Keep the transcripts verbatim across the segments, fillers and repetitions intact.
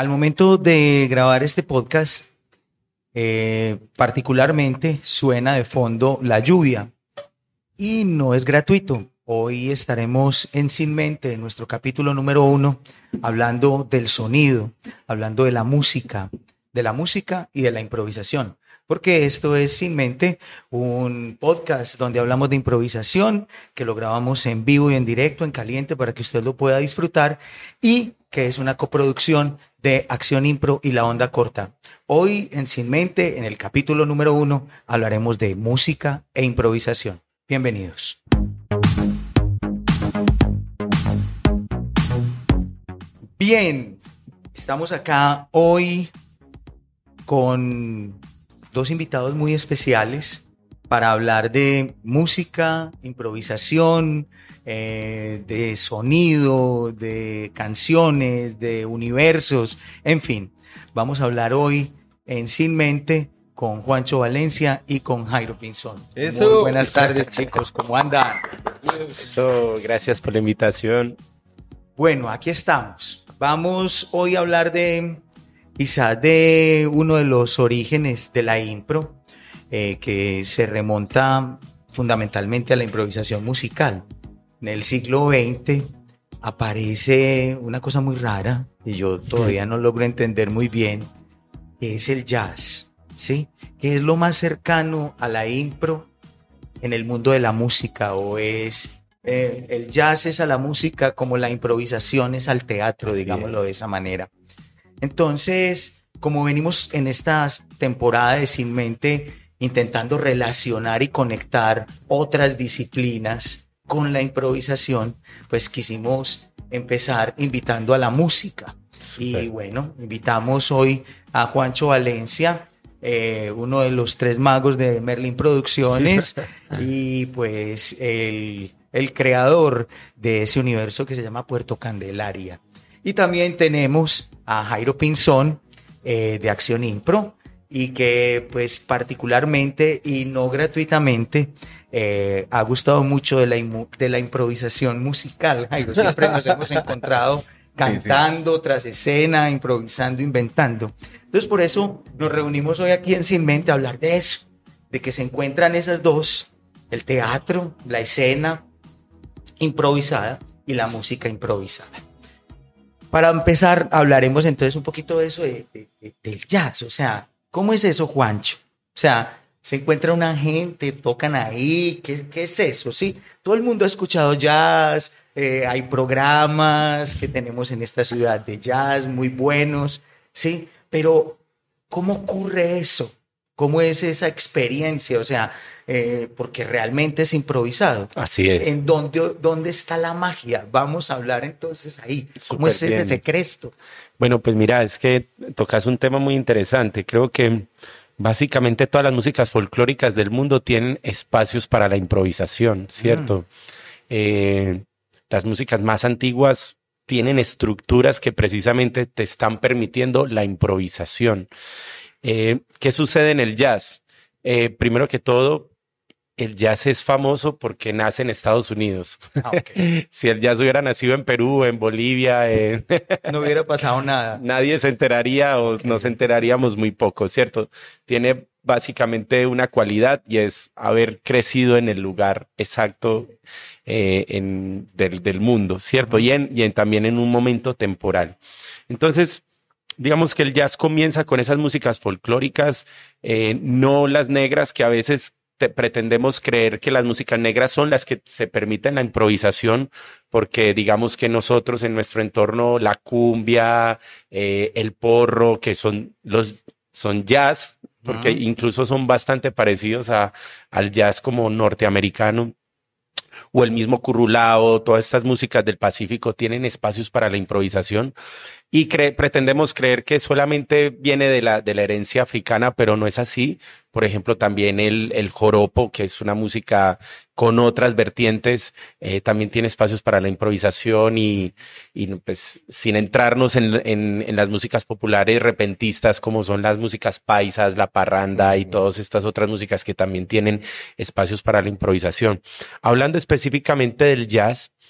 Al momento de grabar este podcast, eh, particularmente suena de fondo la lluvia y no es gratuito. Hoy estaremos en Sin Mente, en nuestro capítulo número uno, hablando del sonido, hablando de la música, de la música y de la improvisación. Porque esto es Sin Mente, un podcast donde hablamos de improvisación, que lo grabamos en vivo y en directo, en caliente, para que usted lo pueda disfrutar, y que es una coproducción de Acción Impro y La Onda Corta. Hoy en Sin Mente, en el capítulo número uno, hablaremos de música e improvisación. Bienvenidos. Bien, estamos acá hoy con dos invitados muy especiales para hablar de música, improvisación, eh, de sonido, de canciones, de universos, en fin. Vamos a hablar hoy en Sin Mente con Juancho Valencia y con Jairo Pinzón. Eso. Muy buenas tardes, chicos, ¿cómo andan? Eso, gracias por la invitación. Bueno, aquí estamos. Vamos hoy a hablar de quizás de uno de los orígenes de la impro, eh, que se remonta fundamentalmente a la improvisación musical. En el siglo veinte aparece una cosa muy rara y yo todavía no logro entender muy bien, que es el jazz, ¿sí? Que es lo más cercano a la impro en el mundo de la música, o es eh, el jazz es a la música como la improvisación es al teatro, Así digámoslo es. de esa manera. Entonces, como venimos en esta temporada de Sin Mente intentando relacionar y conectar otras disciplinas con la improvisación, pues quisimos empezar invitando a la música. Super. Y bueno, invitamos hoy a Juancho Valencia, eh, uno de los tres magos de Merlin Producciones y pues el, el creador de ese universo que se llama Puerto Candelaria. Y también tenemos a Jairo Pinzón, eh, de Acción Impro, y que pues particularmente y no gratuitamente eh, ha gustado mucho de la, de la improvisación musical. Jairo, siempre nos hemos encontrado cantando, sí, sí. tras escena, improvisando, inventando. Entonces por eso nos reunimos hoy aquí en Sin Mente a hablar de eso, de que se encuentran esas dos, el teatro, la escena improvisada y la música improvisada. Para empezar, hablaremos entonces un poquito de eso, de, de, de, del jazz. O sea, ¿cómo es eso, Juancho? O sea, se encuentra una gente, tocan ahí, ¿qué, qué es eso? Sí, todo el mundo ha escuchado jazz, eh, hay programas que tenemos en esta ciudad de jazz muy buenos, ¿sí? Pero, ¿cómo ocurre eso? ¿Cómo es esa experiencia? O sea, eh, porque realmente es improvisado. Así es. ¿En dónde, dónde está la magia? Vamos a hablar entonces ahí. ¿Cómo Súper es bien. ese secreto? Bueno, pues mira, es que tocas un tema muy interesante. Creo que básicamente todas las músicas folclóricas del mundo tienen espacios para la improvisación, ¿cierto? Mm. Eh, las músicas más antiguas tienen estructuras que precisamente te están permitiendo la improvisación. Eh, ¿Qué sucede en el jazz? Eh, primero que todo, el jazz es famoso porque nace en Estados Unidos. Ah, okay. Si el jazz hubiera nacido en Perú, en Bolivia, en... no hubiera pasado nada. Nadie se enteraría o Okay. nos enteraríamos muy poco, ¿cierto? Tiene básicamente una cualidad y es haber crecido en el lugar exacto eh, en, del, del mundo, ¿cierto? Uh-huh. Y, en, y en, también en un momento temporal. Entonces, digamos que el jazz comienza con esas músicas folclóricas, eh, no las negras, que a veces te, pretendemos creer que las músicas negras son las que se permiten la improvisación, porque digamos que nosotros en nuestro entorno, la cumbia, eh, el porro, que son los son jazz, porque uh-huh. incluso son bastante parecidos a, al jazz como norteamericano, o el mismo currulao, todas estas músicas del Pacífico tienen espacios para la improvisación. Y cre- pretendemos creer que solamente viene de la, de la herencia africana, pero no es así. Por ejemplo, también el, el joropo, que es una música con otras vertientes, eh, también tiene espacios para la improvisación y, y pues, sin entrarnos en, en, en las músicas populares repentistas, como son las músicas paisas, la parranda y todas estas otras músicas que también tienen espacios para la improvisación. Hablando específicamente del jazz,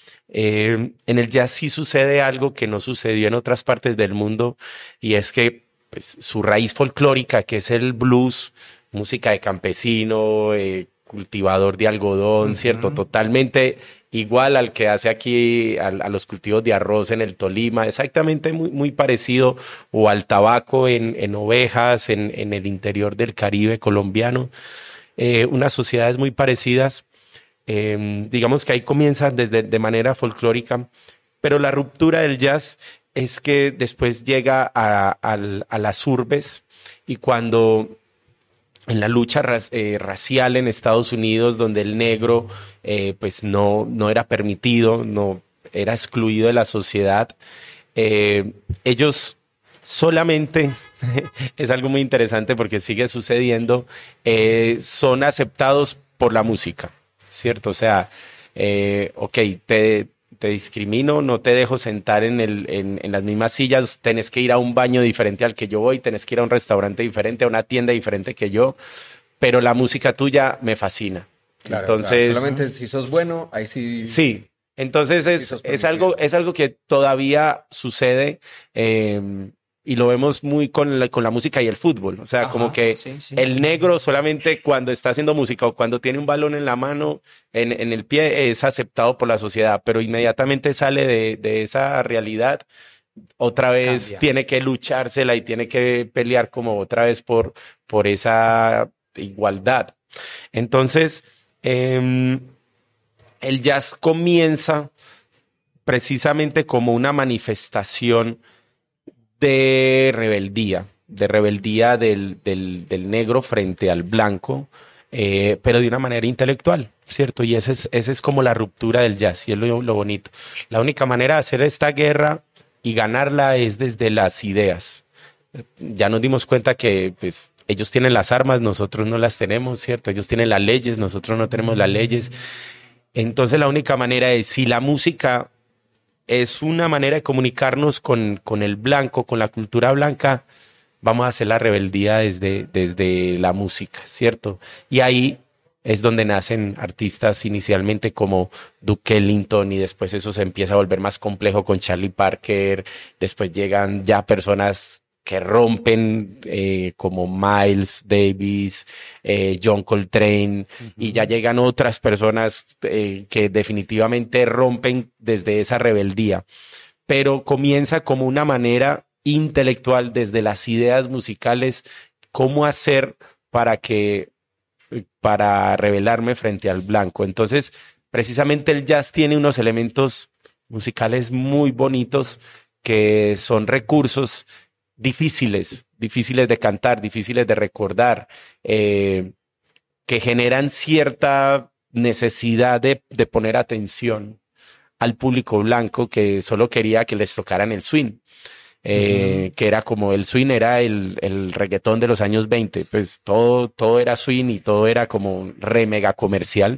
Eh, en el jazz sí sucede algo que no sucedió en otras partes del mundo, y es que pues, su raíz folclórica, que es el blues, música de campesino, eh, cultivador de algodón, uh-huh. ¿cierto? Totalmente igual al que hace aquí a, a los cultivos de arroz en el Tolima, exactamente muy, muy parecido, o al tabaco en, en ovejas, en, en el interior del Caribe colombiano. Eh, unas sociedades muy parecidas. Eh, digamos que ahí comienza desde de manera folclórica, pero la ruptura del jazz es que después llega a, a, a las urbes, y cuando en la lucha rac- eh, racial en Estados Unidos, donde el negro eh, pues no, no era permitido, no era excluido de la sociedad, eh, ellos solamente, es algo muy interesante porque sigue sucediendo, eh, son aceptados por la música, ¿cierto? O sea, eh, ok, te, te discrimino, no te dejo sentar en, el, en, en las mismas sillas, tenés que ir a un baño diferente al que yo voy, tenés que ir a un restaurante diferente, a una tienda diferente que yo, pero la música tuya me fascina. Claro, entonces, claro. Solamente si sos bueno, ahí sí. Sí, entonces es, sí es, algo, es algo que todavía sucede. Eh, Y lo vemos muy con la, con la música y el fútbol. O sea, Ajá, como que sí, sí. el negro solamente cuando está haciendo música o cuando tiene un balón en la mano, en, en el pie, es aceptado por la sociedad, pero inmediatamente sale de, de esa realidad, otra vez Cambia. tiene que luchársela y tiene que pelear como otra vez por, por esa igualdad. Entonces, eh, el jazz comienza precisamente como una manifestación de rebeldía, de rebeldía del, del, del negro frente al blanco, eh, pero de una manera intelectual, ¿cierto? Y esa es, esa es como la ruptura del jazz, y es lo, lo bonito. La única manera de hacer esta guerra y ganarla es desde las ideas. Ya nos dimos cuenta que pues, ellos tienen las armas, nosotros no las tenemos, ¿cierto? Ellos tienen las leyes, nosotros no tenemos las leyes. Entonces la única manera es, si la música es una manera de comunicarnos con, con el blanco, con la cultura blanca, vamos a hacer la rebeldía desde, desde la música, ¿cierto? Y ahí es donde nacen artistas inicialmente como Duke Ellington, y después eso se empieza a volver más complejo con Charlie Parker, después llegan ya personas que rompen eh, como Miles Davis, eh, John Coltrane, uh-huh. y ya llegan otras personas eh, que definitivamente rompen desde esa rebeldía, pero comienza como una manera intelectual desde las ideas musicales, cómo hacer para que, para rebelarme frente al blanco. Entonces, precisamente el jazz tiene unos elementos musicales muy bonitos que son recursos difíciles, difíciles de cantar, difíciles de recordar, eh, que generan cierta necesidad de, de poner atención al público blanco que solo quería que les tocaran el swing, eh, uh-huh. que era como el swing era el, el reggaetón de los años veinte, pues todo, todo era swing y todo era como re mega comercial.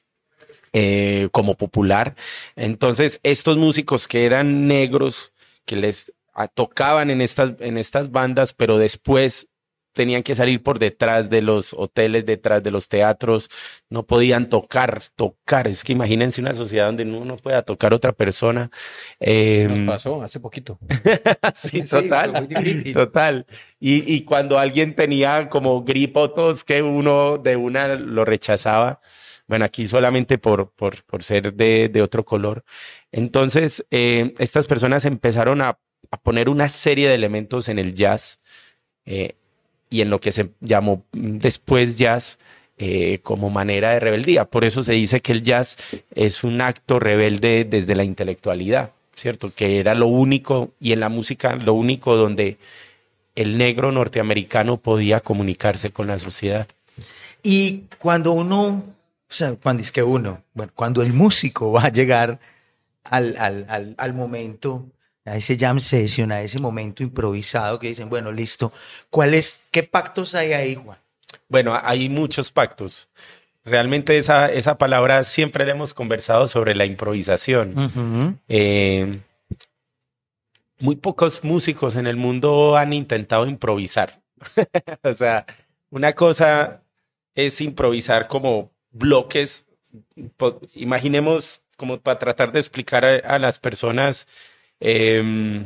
Eh, como popular. Entonces estos músicos que eran negros, que les tocaban en estas, en estas bandas, pero después tenían que salir por detrás de los hoteles, detrás de los teatros, no podían tocar, tocar. Es que imagínense una sociedad donde uno no pueda tocar a otra persona. Eh, Nos pasó hace poquito. sí, total, sí, total. Y, y cuando alguien tenía como gripa o tos, que uno de una lo rechazaba. Bueno, aquí solamente por, por, por ser de, de otro color. Entonces, eh, estas personas empezaron a a poner una serie de elementos en el jazz eh, y en lo que se llamó después jazz eh, como manera de rebeldía. Por eso se dice que el jazz es un acto rebelde desde la intelectualidad, ¿cierto? Que era lo único, y en la música lo único donde el negro norteamericano podía comunicarse con la sociedad. Y cuando uno, o sea, cuando es que uno, bueno, cuando el músico va a llegar al, al, al, al momento, a ese jam session, a ese momento improvisado que dicen, bueno, listo, ¿cuáles, qué pactos hay ahí, Juan? Bueno, hay muchos pactos. Realmente esa, esa palabra siempre le hemos conversado sobre la improvisación. Uh-huh. Eh, muy pocos músicos en el mundo han intentado improvisar. O sea, una cosa es improvisar como bloques. Imaginemos como para tratar de explicar a, a las personas, eh,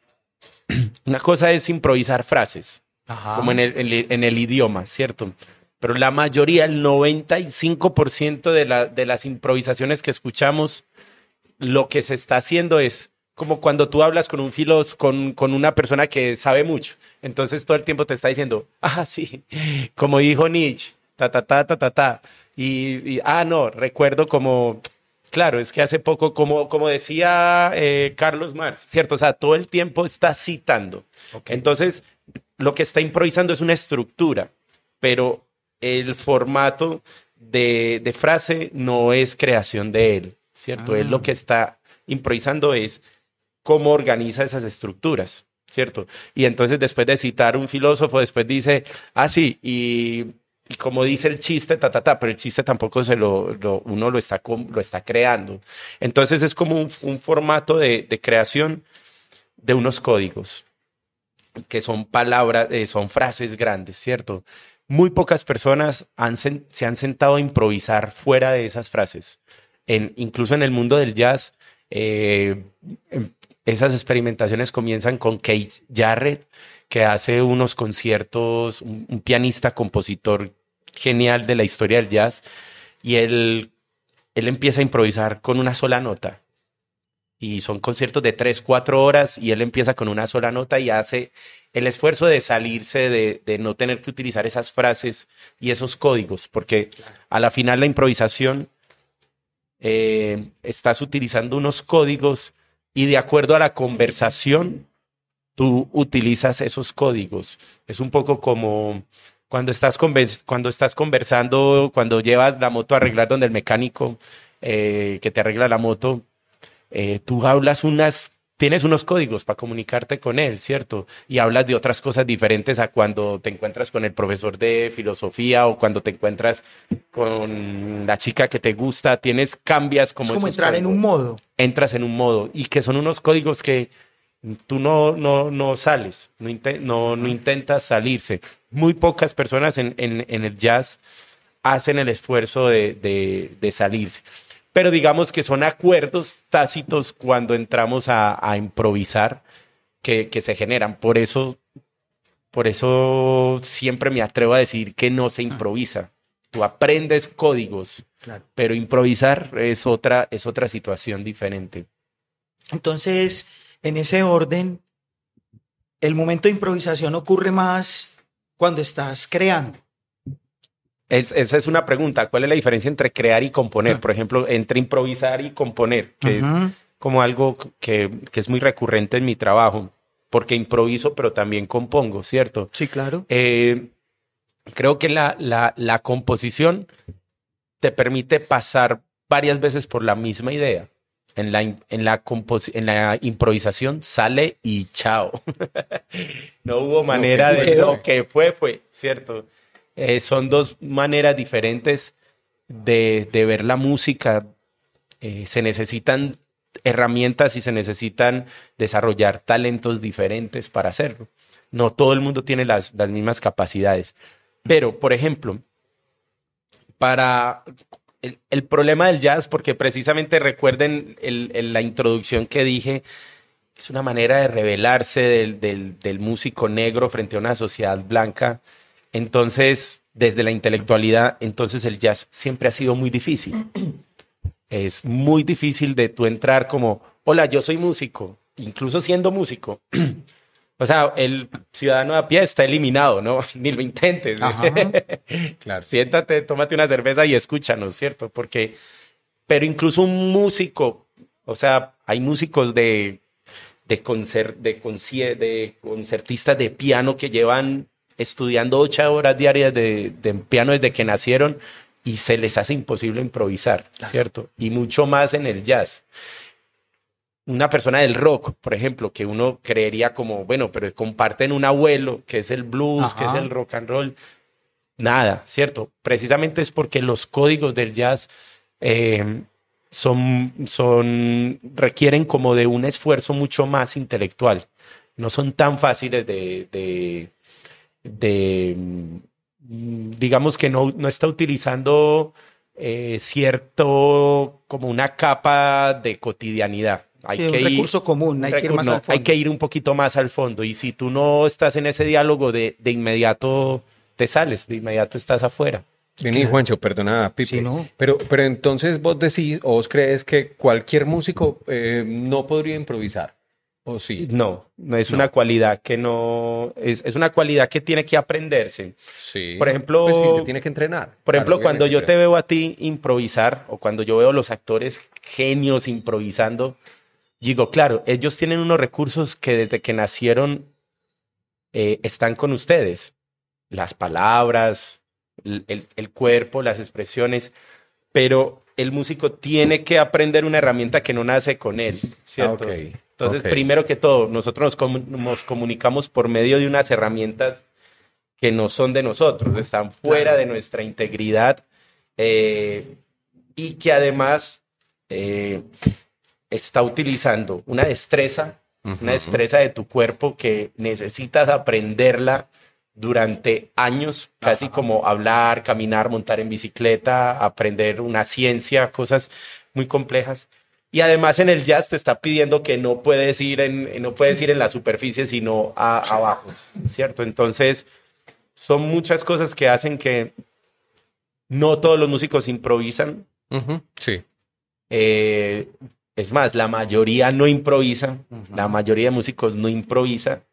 una cosa es improvisar frases, Ajá. como en el, en el- en el idioma, ¿cierto? Pero la mayoría, el noventa y cinco por ciento de, la, de las improvisaciones que escuchamos, lo que se está haciendo es como cuando tú hablas con un filos, con, con una persona que sabe mucho. Entonces todo el tiempo te está diciendo, ah, sí, como dijo Nietzsche, ta, ta, ta, ta, ta, ta. Y, y, ah, no, recuerdo como, claro, es que hace poco, como, como decía eh, Carlos Marx, ¿cierto? O sea, todo el tiempo está citando. Okay. Entonces, lo que está improvisando es una estructura, pero el formato de, de frase no es creación de él, ¿cierto? Ah. Él lo que está improvisando es cómo organiza esas estructuras, ¿cierto? Y entonces después de citar un filósofo, después dice, ah, sí, y, y como dice el chiste, ta, ta, ta, pero el chiste tampoco se lo, lo uno lo está, lo está creando. Entonces es como un, un formato de, de creación de unos códigos, que son palabras, eh, son frases grandes, ¿cierto? Muy pocas personas han sen- se han sentado a improvisar fuera de esas frases. En, incluso en el mundo del jazz, eh, em- esas experimentaciones comienzan con Keith Jarrett, que hace unos conciertos, un, un pianista, compositor genial de la historia del jazz, y él, él empieza a improvisar con una sola nota. Y son conciertos de tres, cuatro horas y él empieza con una sola nota y hace el esfuerzo de salirse, de, de no tener que utilizar esas frases y esos códigos, porque a la final la improvisación eh, estás utilizando unos códigos y de acuerdo a la conversación tú utilizas esos códigos. Es un poco como cuando estás, conven- cuando estás conversando, cuando llevas la moto a arreglar donde el mecánico eh, que te arregla la moto. Eh, tú hablas unas, tienes unos códigos para comunicarte con él, ¿cierto? Y hablas de otras cosas diferentes a cuando te encuentras con el profesor de filosofía o cuando te encuentras con la chica que te gusta, tienes, cambias como Es como esos entrar en códigos. un modo. Entras en un modo y que son unos códigos que tú no, no, no sales, no, inte- no, no intentas salirse. Muy pocas personas en, en, en el jazz hacen el esfuerzo de, de, de salirse. Pero digamos que son acuerdos tácitos cuando entramos a, a improvisar que, que se generan. Por eso, por eso siempre me atrevo a decir que no se improvisa. Tú aprendes códigos, Claro. pero improvisar es otra, es otra situación diferente. Entonces, en ese orden, el momento de improvisación ocurre más cuando estás creando. Es, esa es una pregunta. ¿Cuál es la diferencia entre crear y componer? Ah. Por ejemplo, entre improvisar y componer, que Ujú. es como algo que, que es muy recurrente en mi trabajo, porque improviso, pero también compongo, ¿cierto? Sí, claro. Eh, creo que la, la, la composición te permite pasar varias veces por la misma idea. En la, im- en la, compos- en la improvisación sale y chao. No hubo manera que de fue. lo que fue, fue, ¿cierto? Eh, son dos maneras diferentes de, de ver la música. Eh, se necesitan herramientas y se necesitan desarrollar talentos diferentes para hacerlo. No todo el mundo tiene las, las mismas capacidades. Pero, por ejemplo, para el, el problema del jazz, porque precisamente recuerden el- el- la introducción que dije, es una manera de rebelarse del, del- del músico negro frente a una sociedad blanca. Entonces, desde la intelectualidad, entonces el jazz siempre ha sido muy difícil. Es muy difícil de tú entrar como, hola, yo soy músico, incluso siendo músico. O sea, el ciudadano a pie está eliminado, ¿no? Ni lo intentes. Ajá. Claro. Siéntate, tómate una cerveza y escúchanos, ¿cierto? Porque, pero incluso un músico, o sea, hay músicos de, de, concer- de, concie- de concertistas de piano que llevan estudiando ocho horas diarias de, de piano desde que nacieron y se les hace imposible improvisar, ¿cierto? Y mucho más en el jazz. Una persona del rock, por ejemplo, que uno creería como, bueno, pero comparten un abuelo, que es el blues, Ajá. que es el rock and roll. Nada, ¿cierto? Precisamente es porque los códigos del jazz eh, son, son, requieren como de un esfuerzo mucho más intelectual. No son tan fáciles de, de, de mm, digamos que no, no está utilizando eh, cierto, como una capa de cotidianidad. Hay Sí, que un ir, recurso común, hay que ir recur- más no, al fondo. hay que ir un poquito más al fondo. Y si tú no estás en ese diálogo, de, de inmediato te sales, de inmediato estás afuera. Vení, Juancho, perdona, Pipe. Sí, ¿no? Pero, pero entonces vos decís o vos crees que cualquier músico eh, no podría improvisar. ¿O sí? No, no es No. una cualidad que no, es, es una cualidad que tiene que aprenderse. Sí. Por ejemplo, Pues sí, se tiene que entrenar. Por ejemplo, Claro, cuando yo obviamente, te veo a ti improvisar o cuando yo veo a los actores genios improvisando, digo, claro, ellos tienen unos recursos que desde que nacieron eh, están con ustedes. Las palabras, el, el- el cuerpo, las expresiones, pero el músico tiene que aprender una herramienta que no nace con él, ¿cierto? Ah, ok, Entonces, ok. primero que todo, nosotros nos, comu- nos comunicamos por medio de unas herramientas que no son de nosotros, están fuera de nuestra integridad eh, y que además eh, está utilizando una destreza, Ujú, una destreza de tu cuerpo que necesitas aprenderla durante años, casi como hablar, caminar, montar en bicicleta, aprender una ciencia, cosas muy complejas. Y además en el jazz te está pidiendo que no puedes ir en, no puedes ir en la superficie, sino a, abajo, ¿cierto? Entonces, son muchas cosas que hacen que no todos los músicos improvisan. ujú, sí. Eh, es más, la mayoría no improvisa, la mayoría de músicos no improvisa.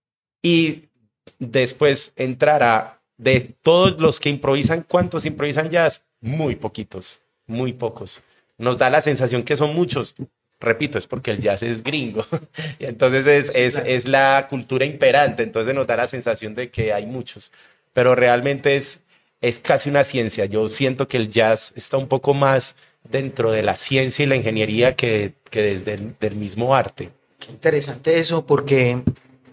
Y después entrar a, de todos los que improvisan, ¿cuántos improvisan jazz? Muy poquitos, muy pocos. Nos da la sensación que son muchos. Repito, es porque el jazz es gringo. Y entonces es, Sí, es, claro. es la cultura imperante, entonces nos da la sensación de que hay muchos. Pero realmente es, es casi una ciencia. Yo siento que el jazz está un poco más dentro de la ciencia y la ingeniería que, que desde el del mismo arte. Qué interesante eso, porque,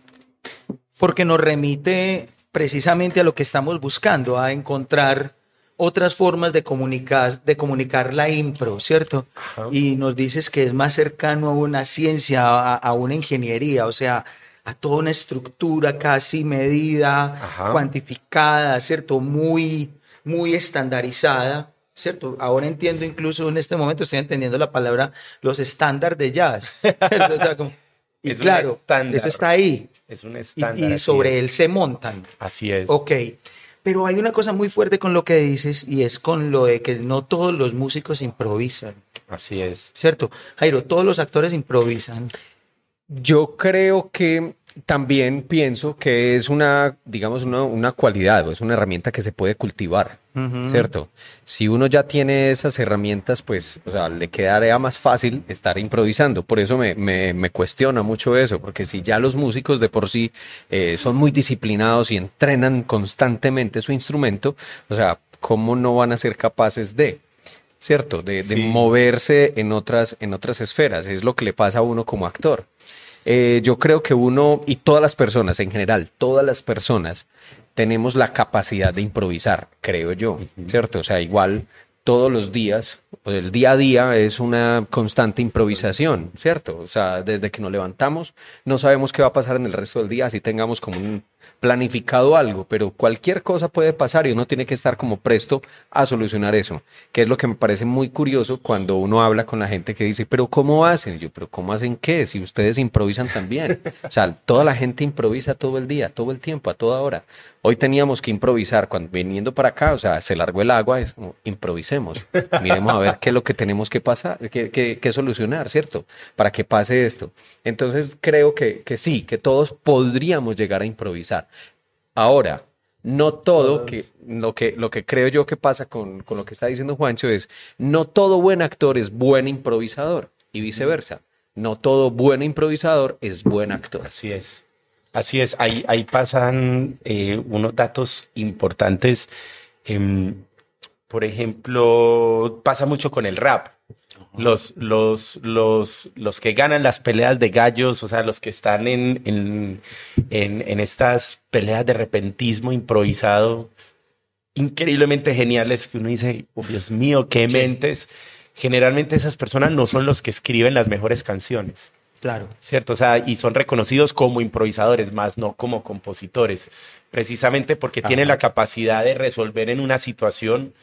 porque nos remite precisamente a lo que estamos buscando, a encontrar otras formas de comunicar, de comunicar la impro, ¿cierto? Ajá. Y nos dices que es más cercano a una ciencia, a, a una ingeniería, o sea, a toda una estructura casi medida, Ajá. cuantificada, ¿cierto? Muy, muy estandarizada, ¿cierto? Ahora entiendo, incluso en este momento estoy entendiendo la palabra, los estándares de jazz. O sea, como- y Es un claro, estándar. eso está ahí. Es un Y, estándar. y así sobre es. él se montan. Así es. Ok, pero hay una cosa muy fuerte con lo que dices y es con lo de que no todos los músicos improvisan, Así es. ¿cierto? Jairo, todos los actores improvisan. Yo creo que también pienso que es una, digamos, una, una cualidad o es una herramienta que se puede cultivar, Ujú. ¿cierto? Si uno ya tiene esas herramientas, pues, o sea, le quedaría más fácil estar improvisando. Por eso me, me, me cuestiona mucho eso, porque si ya los músicos de por sí eh, son muy disciplinados y entrenan constantemente su instrumento, o sea, ¿cómo no van a ser capaces de? ¿Cierto? De, de Sí. moverse en otras, en otras esferas. Es lo que le pasa a uno como actor. Eh, yo creo que uno y todas las personas en general, todas las personas tenemos la capacidad de improvisar, creo yo, ¿cierto? O sea, igual todos los días, o el día a día es una constante improvisación, ¿cierto? O sea, desde que nos levantamos no sabemos qué va a pasar en el resto del día, así tengamos como un planificado algo, pero cualquier cosa puede pasar y uno tiene que estar como presto a solucionar eso, que es lo que me parece muy curioso cuando uno habla con la gente que dice, pero ¿cómo hacen? Y yo, pero ¿cómo hacen qué? Si ustedes improvisan también. O sea, toda la gente improvisa todo el día, todo el tiempo, a toda hora. Hoy teníamos que improvisar cuando viniendo para acá, o sea, se largó el agua, es como improvisemos, miremos a ver qué es lo que tenemos que pasar, qué, qué, qué solucionar, ¿cierto? Para que pase esto. Entonces creo que, que sí, que todos podríamos llegar a improvisar. Ahora, no todo, Todos. que, lo, que, lo que creo yo que pasa con, con lo que está diciendo Juancho es, no todo buen actor es buen improvisador y viceversa. No todo buen improvisador es buen actor. Así es. Así es. Ahí, ahí pasan eh, unos datos importantes. Em, por ejemplo, pasa mucho con el rap. Los, los, los, los que ganan las peleas de gallos, o sea, los que están en, en, en, en estas peleas de repentismo improvisado, increíblemente geniales, que uno dice, oh, Dios mío, qué mentes. Generalmente esas personas no son los que escriben las mejores canciones. Claro. ¿Cierto? O sea, y son reconocidos como improvisadores, más no como compositores, precisamente porque Ajá. tienen la capacidad de resolver en una situación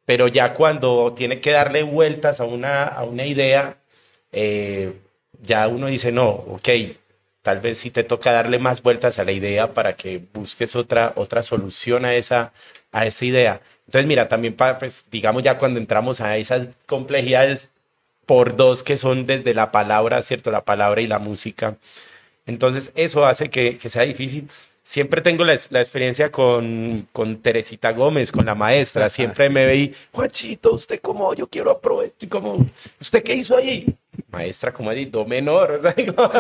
pero ya cuando tiene que darle vueltas a una, a una idea, eh, ya uno dice, no, ok, tal vez sí te toca darle más vueltas a la idea para que busques otra, otra solución a esa, a esa idea. Entonces, mira, también, para, pues, digamos, ya cuando entramos a esas complejidades por dos que son desde la palabra, ¿cierto? La palabra y la música. Entonces, eso hace que, que sea difícil. Siempre tengo la, la experiencia con, con Teresita Gómez, con la maestra. Siempre me veí, Juanchito, ¿usted cómo? Yo quiero aprovechar. ¿Cómo? ¿Usted qué hizo ahí? Maestra, ¿cómo allí? Do menor. O sea, como,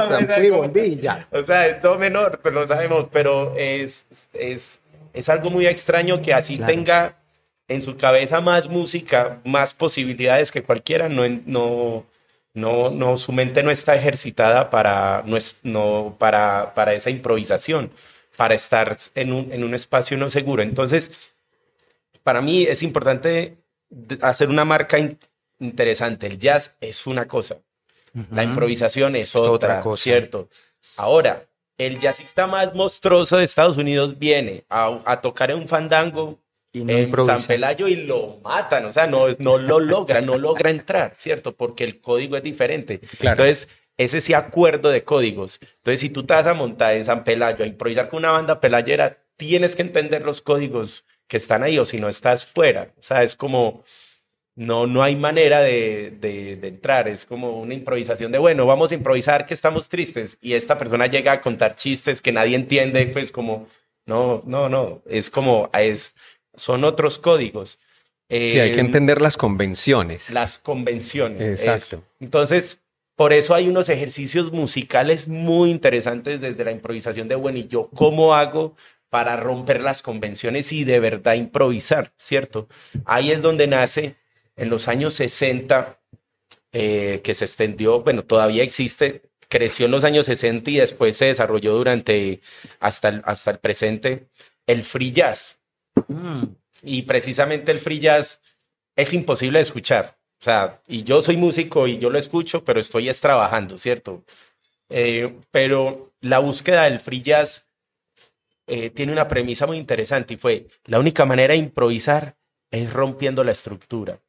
o sea, do menor, pues lo sabemos, pero es, es, es algo muy extraño que así claro. tenga en su cabeza más música, más posibilidades que cualquiera, no... no No, no, su mente no está ejercitada para, no es, no, para, para esa improvisación, para estar en un, en un espacio no seguro. Entonces, para mí es importante hacer una marca in, interesante. El jazz es una cosa, uh-huh. la improvisación es, es otra, otra cosa. ¿Cierto? Ahora, el jazzista más monstruoso de Estados Unidos viene a, a tocar en un fandango y no en San Pelayo y lo matan, o sea, no, no lo logra, no logra entrar, ¿cierto? Porque el código es diferente. Claro. Entonces, ese sí acuerdo de códigos. Entonces, si tú te vas a montar en San Pelayo a improvisar con una banda pelayera, tienes que entender los códigos que están ahí, o si no estás fuera. O sea, es como, no, no hay manera de, de, de entrar, es como una improvisación de, bueno, vamos a improvisar que estamos tristes, y esta persona llega a contar chistes que nadie entiende, pues como, no, no, no, es como, es... son otros códigos. Eh, sí, hay que entender las convenciones. Las convenciones. Exacto. Eso. Entonces, por eso hay unos ejercicios musicales muy interesantes desde la improvisación de, bueno, ¿y yo cómo hago para romper las convenciones y de verdad improvisar? ¿Cierto? Ahí es donde nace, en los años sesenta, eh, que se extendió, bueno, todavía existe, creció en los años sesenta y después se desarrolló durante, hasta el, hasta el presente, el free jazz. Mm. Y precisamente el free jazz es imposible de escuchar. O sea, y yo soy músico y yo lo escucho, pero estoy es trabajando, ¿cierto? Eh, pero la búsqueda del free jazz eh, tiene una premisa muy interesante y fue, la única manera de improvisar es rompiendo la estructura.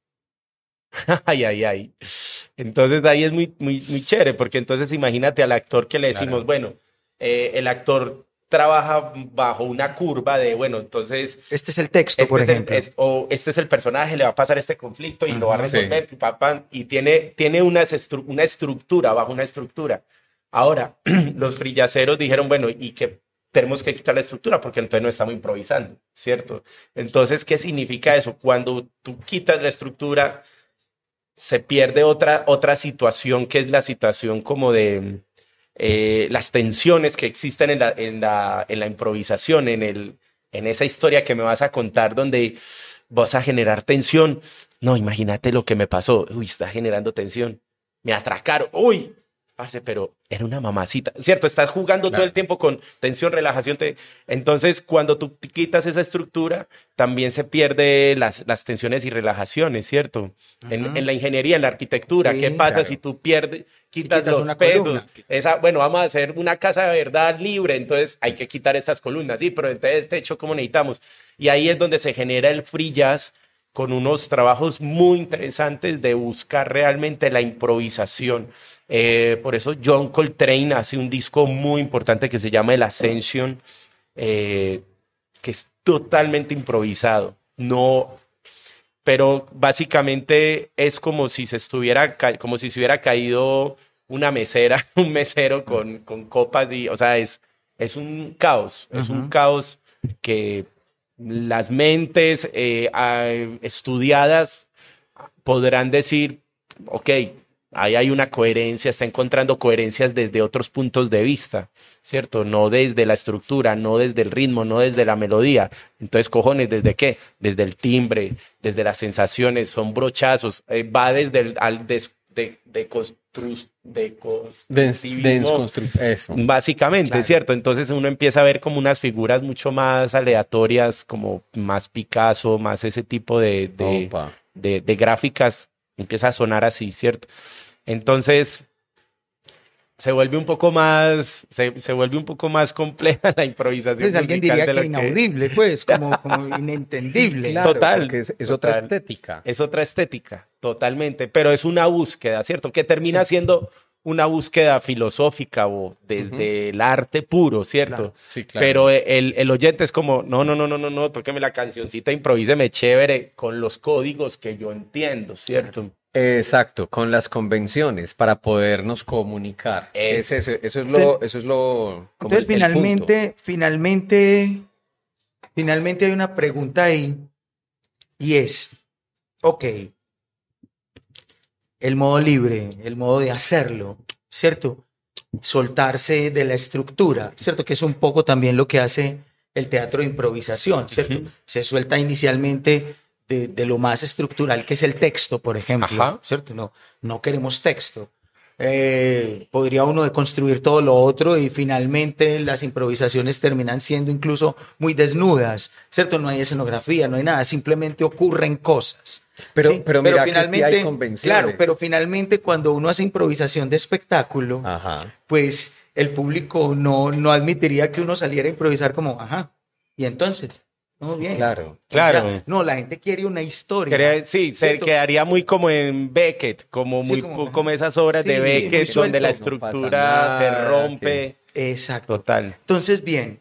Ay, ay, ay. Entonces ahí es muy, muy, muy chévere, porque entonces imagínate al actor que le decimos, claro. bueno, eh, el actor trabaja bajo una curva de, bueno, entonces... Este es el texto, este por es ejemplo. El, es, o este es el personaje, le va a pasar este conflicto y uh-huh, lo va a resolver, sí. papá, y tiene, tiene una, estru- una estructura, bajo una estructura. Ahora, los frillaceros dijeron, bueno, y que tenemos que quitar la estructura porque entonces no estamos improvisando, ¿cierto? Entonces, ¿qué significa eso? Cuando tú quitas la estructura, se pierde otra, otra situación, que es la situación como de... Eh, las tensiones que existen en la, en la, en la improvisación, en, el, en esa historia que me vas a contar donde vas a generar tensión. No, imagínate lo que me pasó. Uy, está generando tensión. Me atracaron. Uy, parce, pero era una mamacita, ¿cierto? Estás jugando claro. todo el tiempo con tensión, relajación. Te... Entonces, cuando tú quitas esa estructura, también se pierde las, las tensiones y relajaciones, ¿cierto? Uh-huh. En, en la ingeniería, en la arquitectura, sí, ¿qué pasa claro. si tú pierdes, quitas, si quitas los pesos? Esa, bueno, vamos a hacer una casa de verdad libre, entonces hay que quitar estas columnas, sí, pero entonces el techo, ¿cómo necesitamos? Y ahí es donde se genera el free jazz, con unos trabajos muy interesantes de buscar realmente la improvisación. Eh, por eso John Coltrane hace un disco muy importante que se llama El Ascension, eh, que es totalmente improvisado. No, pero básicamente es como si se estuviera, ca- como si se hubiera caído una mesera, un mesero con, con copas y, o sea, es, es un caos, uh-huh. es un caos que las mentes eh, estudiadas podrán decir, ok, ahí hay una coherencia, está encontrando coherencias desde otros puntos de vista, ¿cierto? No desde la estructura, no desde el ritmo, no desde la melodía. Entonces, cojones, ¿desde qué? Desde el timbre, desde las sensaciones, son brochazos, eh, va desde el al des, de, de, constru, de constructivismo, eso. Básicamente, claro. ¿cierto? Entonces uno empieza a ver como unas figuras mucho más aleatorias, como más Picasso, más ese tipo de, de, de, de gráficas, empieza a sonar así, ¿cierto? Entonces, se vuelve un poco más, se, se vuelve un poco más compleja la improvisación Pues alguien musical diría de lo que inaudible, pues, como, como Sí, inentendible. claro, Total, porque es, es total. otra estética. Es otra estética, totalmente, pero es una búsqueda, ¿cierto? Que termina siendo una búsqueda filosófica o desde el arte puro, ¿cierto? Claro, sí, claro. Pero el, el oyente es como, no, no, no, no, no, no, tóqueme la cancioncita, improvíseme chévere con los códigos que yo entiendo, ¿cierto? Exacto, con las convenciones para podernos comunicar. Es eso, eso es lo, eso es lo. como Entonces, el- el punto. finalmente, finalmente, finalmente hay una pregunta ahí y es, ok, el modo libre, el modo de hacerlo, ¿cierto? Soltarse de la estructura, ¿cierto? Que es un poco también lo que hace el teatro de improvisación, ¿cierto? Ujú. Se suelta inicialmente de, de lo más estructural, que es el texto, por ejemplo, Ajá. ¿cierto? No, no queremos texto. Eh, podría uno deconstruir todo lo otro y finalmente las improvisaciones terminan siendo incluso muy desnudas, ¿cierto? No hay escenografía, no hay nada, simplemente ocurren cosas. Pero- ¿sí? pero mira que sí hay convenciones. Claro, pero finalmente cuando uno hace improvisación de espectáculo, Ajá. pues el público no, no admitiría que uno saliera a improvisar como, ajá, y entonces, no, bien. Claro. Claro. Ya, no, la gente quiere una historia. Crea- sí, se ¿cierto? quedaría muy como en Beckett, como Sí, muy como- como, como esas obras sí, de sí, muy Beckett suelto, donde la no estructura pasa se nada, rompe. Exacto. Total. Entonces, bien,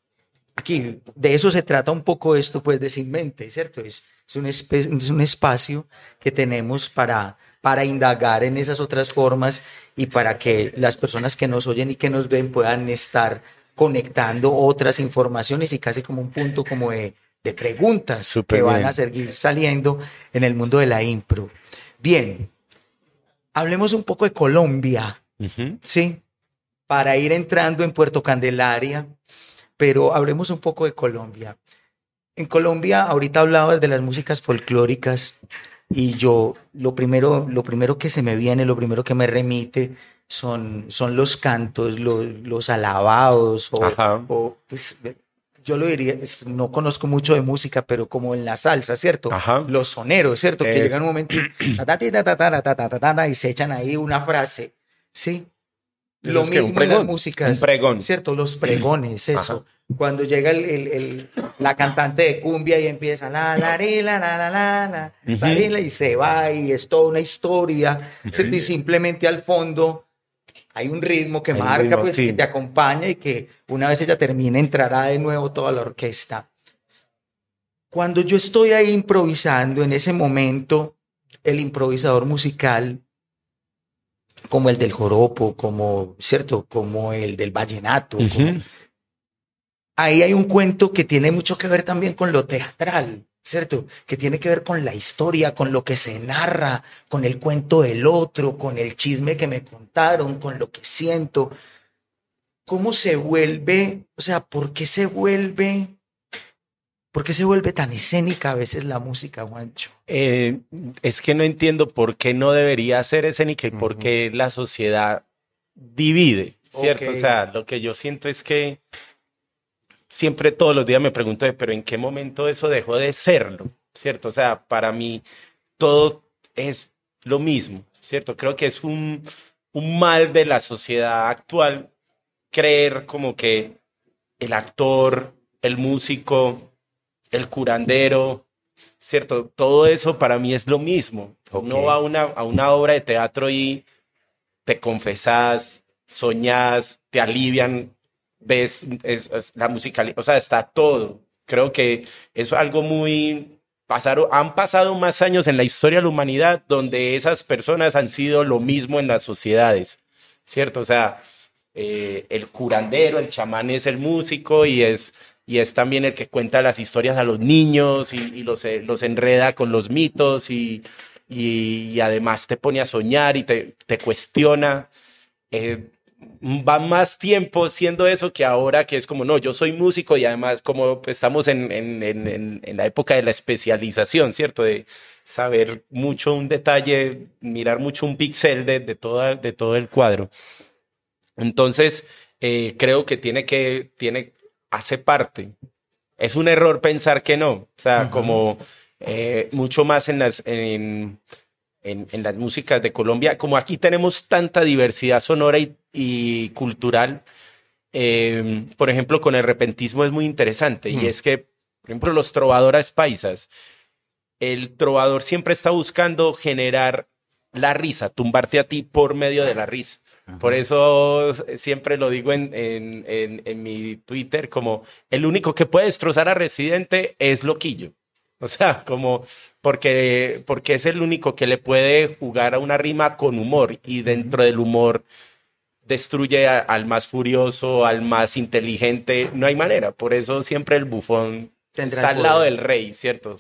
aquí de eso se trata un poco esto, pues, de Sin Mente, ¿cierto? Es, es, un, espe- es un espacio que tenemos para, para indagar en esas otras formas y para que las personas que nos oyen y que nos ven puedan estar conectando otras informaciones y casi como un punto como de, de preguntas Súper que van bien. a seguir saliendo en el mundo de la impro. Bien, hablemos un poco de Colombia, Ujú. ¿sí? Para ir entrando en Puerto Candelaria, pero hablemos un poco de Colombia. En Colombia, ahorita hablabas de las músicas folclóricas y yo lo primero, lo primero que se me viene, lo primero que me remite son, son los cantos, los, los alabados o, Ajá. o, pues, yo lo diría, es- no conozco mucho de música, pero como en la salsa, ¿cierto? Ajá. Los soneros, ¿cierto? Que Eso. llegan un momento y, ta, ta, ti, ta, ta, ta, ta, ta, ta, ta, ta, y se echan ahí una frase, ¿sí? ¿Eso Lo es qué, un mismo en las pregón? músicas. Un pregón. ¿Cierto? Los pregones, eso. Cuando llega el, el- el- la cantante de cumbia y empieza la la ri, la la la la la, la, ri, la, y se va y es toda una historia, ¿cierto? Y simplemente al fondo hay un ritmo que Hay un marca, ritmo, pues sí. que te acompaña y que una vez ella termine entrará de nuevo toda la orquesta. Cuando yo estoy ahí improvisando, en ese momento, el improvisador musical, como el del joropo, como, ¿cierto? Como el del vallenato, Ujú. como- ahí hay un cuento que tiene mucho que ver también con lo teatral, ¿cierto? Que tiene que ver con la historia, con lo que se narra, con el cuento del otro, con el chisme que me contaron, con lo que siento. ¿Cómo se vuelve, o sea, por qué se vuelve, por qué se vuelve tan escénica a veces la música, Juancho? Eh, es que no entiendo por qué no debería ser escénica y por Ujú. qué la sociedad divide, ¿cierto? Ok. O sea, lo que yo siento es que siempre todos los días me pregunto, pero ¿en qué momento eso dejó de serlo? ¿Cierto? O sea, para mí todo es lo mismo, ¿cierto? Creo que es un, un mal de la sociedad actual creer como que el actor, el músico, el curandero, ¿cierto? Todo eso para mí es lo mismo. Ok. Uno va a una, a una obra de teatro y te confesás, soñás, te alivian, ves es, es la musicalidad, o sea, está todo. Creo que es algo muy... Pasaron, han pasado más años en la historia de la humanidad donde esas personas han sido lo mismo en las sociedades, ¿cierto? O sea, eh, el curandero, el chamán es el músico y es, y es también el que cuenta las historias a los niños y, y los, eh, los enreda con los mitos y, y, y además te pone a soñar y te, te cuestiona. Eh, va más tiempo siendo eso que ahora que es como, no, yo soy músico y además como estamos en, en, en, en la época de la especialización, ¿cierto? De saber mucho un detalle, mirar mucho un píxel de, de, toda, de todo el cuadro. Entonces, eh, creo que tiene que, tiene, hace parte. Es un error pensar que no, o sea, Ajá. como eh, mucho más en las, en, en, en las músicas de Colombia, como aquí tenemos tanta diversidad sonora y, y cultural, eh, por ejemplo, con el repentismo es muy interesante, mm. y es que, por ejemplo, los trovadores paisas, el trovador siempre está buscando generar la risa, tumbarte a ti por medio de la risa. Ajá. Por eso siempre lo digo en, en, en, en mi Twitter, como el único que puede destrozar a Residente es Loquillo. O sea, como porque, porque es el único que le puede jugar a una rima con humor, y dentro del humor destruye a, al más furioso, al más inteligente. No hay manera. Por eso siempre el bufón Tendrá está al lado del rey, ¿cierto?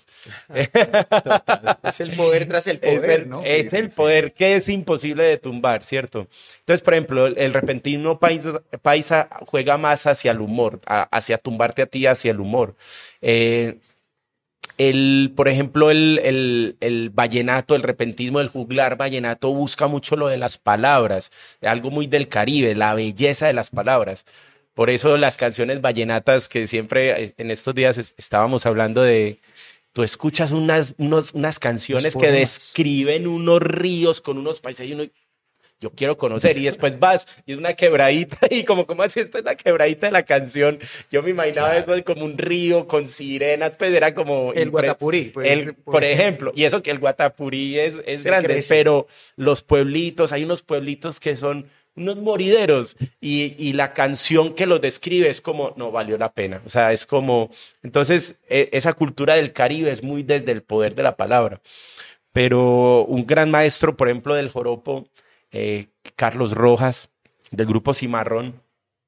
Es el poder tras el poder, es el, ¿no? Es sí, el sí. poder que es imposible de tumbar, ¿cierto? Entonces, por ejemplo, el, el repentismo paisa, paisa juega más hacia el humor, a, hacia tumbarte a ti, hacia el humor. Eh, el, por ejemplo, el, el, el vallenato, el repentismo, el juglar vallenato busca mucho lo de las palabras, algo muy del Caribe, la belleza de las palabras. Por eso las canciones vallenatas que siempre en estos días estábamos hablando de, tú escuchas unas, unos, unas canciones que describen unos ríos con unos paisajes y uno, yo quiero conocer, y después vas y es una quebradita y como, ¿cómo así? Esta es la quebradita de la canción. Yo me imaginaba claro. eso como un río con sirenas, pues era como... El impre- Guatapurí. Pues, el, por, por ejemplo, y eso que el Guatapurí es, es grande, crece. Pero los pueblitos, hay unos pueblitos que son unos morideros, y, y la canción que los describe es como, no, valió la pena. O sea, es como, entonces, e, esa cultura del Caribe es muy desde el poder de la palabra. Pero un gran maestro, por ejemplo, del joropo, eh, Carlos Rojas, del grupo Cimarrón,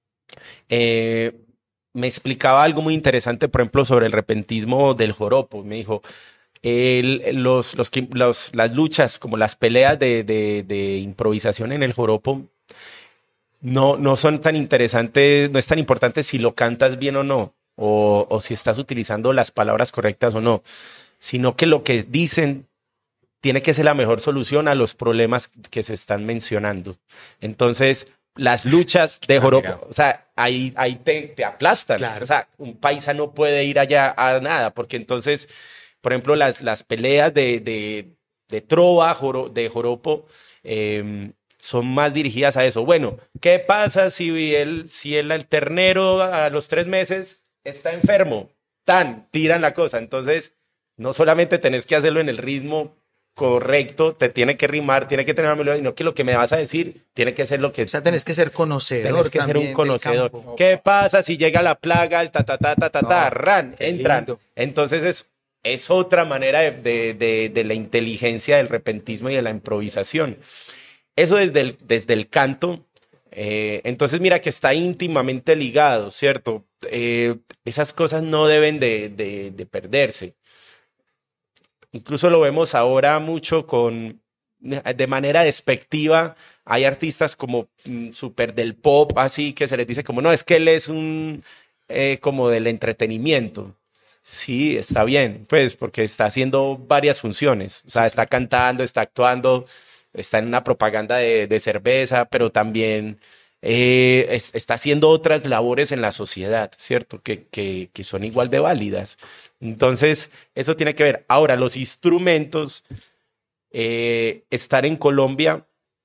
eh, me explicaba algo muy interesante, por ejemplo, sobre el repentismo del joropo. Me dijo, el, los, los, los, las luchas, como las peleas de, de, de improvisación en el joropo, No, no son tan interesantes, no es tan importante si lo cantas bien o no, o, o si estás utilizando las palabras correctas o no, sino que lo que dicen tiene que ser la mejor solución a los problemas que se están mencionando. Entonces, las luchas de joropo, o sea, ahí, ahí te, te aplastan. Claro. O sea, un paisa no puede ir allá a nada, porque entonces, por ejemplo, las, las peleas de, de, de trova, joro, de joropo, eh, son más dirigidas a eso. Bueno, ¿qué pasa si el, si el, el ternero a los tres meses está enfermo? Tan, tiran la cosa. Entonces, no solamente tenés que hacerlo en el ritmo correcto, te tiene que rimar, tiene que tener una melodía, sino que lo que me vas a decir tiene que ser lo que... O sea, tenés que ser conocedor. Tenés que ser un conocedor. ¿Qué pasa si llega la plaga, el ta, ta, ta, ta, ta, no, ta, ran, entran? Lindo. Entonces, es, es otra manera de, de, de, de la inteligencia, del repentismo y de la improvisación. Eso desde el, desde el canto, eh, entonces mira que está íntimamente ligado, ¿cierto? Eh, esas cosas no deben de, de, de perderse. Incluso lo vemos ahora mucho con, de manera despectiva, hay artistas como mm, súper del pop, así que se les dice como, no, es que él es un, eh, como del entretenimiento. Sí, está bien, pues porque está haciendo varias funciones, o sea, está cantando, está actuando, está en una propaganda de, de cerveza, pero también eh, es, está haciendo otras labores en la sociedad, ¿cierto? Que, que, que son igual de válidas. Entonces, eso tiene que ver. Ahora, los instrumentos, eh, estar en Colombia,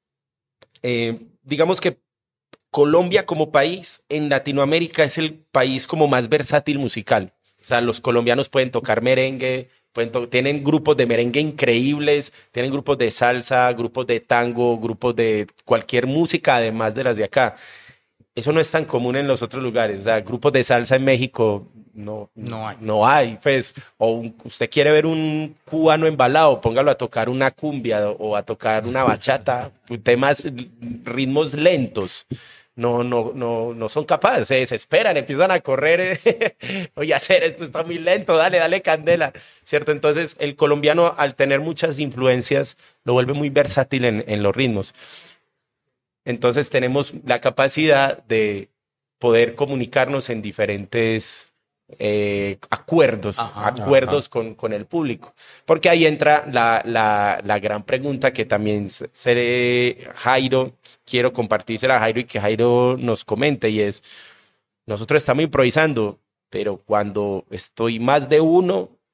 eh, digamos que Colombia como país en Latinoamérica es el país como más versátil musical. O sea, los colombianos pueden tocar merengue, Pues, tienen grupos de merengue increíbles, tienen grupos de salsa, grupos de tango, grupos de cualquier música, además de las de acá. Eso no es tan común en los otros lugares. O sea, grupos de salsa en México no, no hay. No hay pues, o un, usted quiere ver un cubano embalado, póngalo a tocar una cumbia o a tocar una bachata, temas, ritmos lentos. No, no, no, no son capaces, se desesperan, empiezan a correr, oye, hacer esto está muy lento, dale, dale candela, ¿cierto? Entonces, el colombiano, al tener muchas influencias, lo vuelve muy versátil en, en los ritmos. Entonces, tenemos la capacidad de poder comunicarnos en diferentes eh, acuerdos, ajá, acuerdos ajá. Con, con el público. Porque ahí entra la, la, la gran pregunta que también seré Jairo, quiero compartírsela a Jairo y que Jairo nos comente, y es, nosotros estamos improvisando, pero cuando estoy más de uno,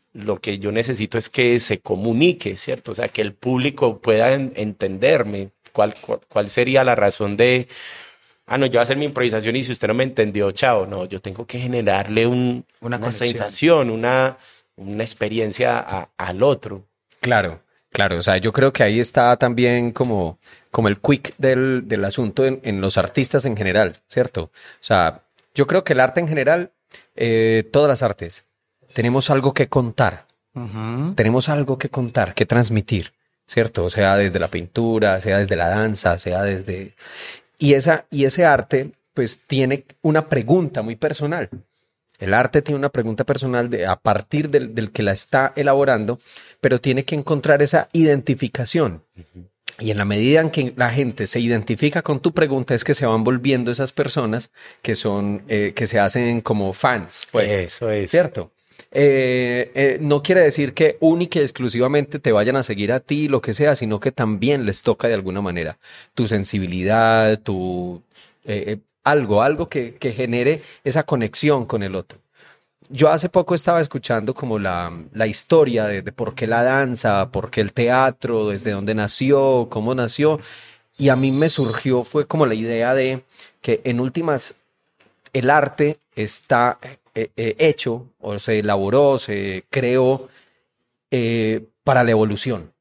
lo que yo necesito es que se comunique, ¿cierto? O sea, que el público pueda en, entenderme. ¿Cuál, cuál, ¿Cuál sería la razón de, ah, no, yo voy a hacer mi improvisación y si usted no me entendió, chao? No, yo tengo que generarle un, Una una, conexión. sensación, una, una experiencia a, al otro. Claro, claro. O sea, yo creo que ahí está también como, como el quick del, del asunto en, en los artistas en general, ¿cierto? O sea, yo creo que el arte en general, eh, todas las artes, tenemos algo que contar, Ujú. tenemos algo que contar, que transmitir, ¿cierto? O sea, desde la pintura, sea desde la danza, sea desde... Y, esa, y ese arte, pues, tiene una pregunta muy personal. El arte tiene una pregunta personal de, a partir del, del que la está elaborando, pero tiene que encontrar esa identificación. Y en la medida en que la gente se identifica con tu pregunta es que se van volviendo esas personas que son, eh, que se hacen como fans, pues, Eso es. ¿cierto? Eh, eh, no quiere decir que única y exclusivamente te vayan a seguir a ti, lo que sea, sino que también les toca de alguna manera tu sensibilidad, tu eh, eh, algo, algo que, que genere esa conexión con el otro. Yo hace poco estaba escuchando como la, la historia de, de por qué la danza, por qué el teatro, desde dónde nació, cómo nació, y a mí me surgió, fue como la idea de que en últimas el arte está eh, eh, hecho o se elaboró, se creó eh, para la evolución.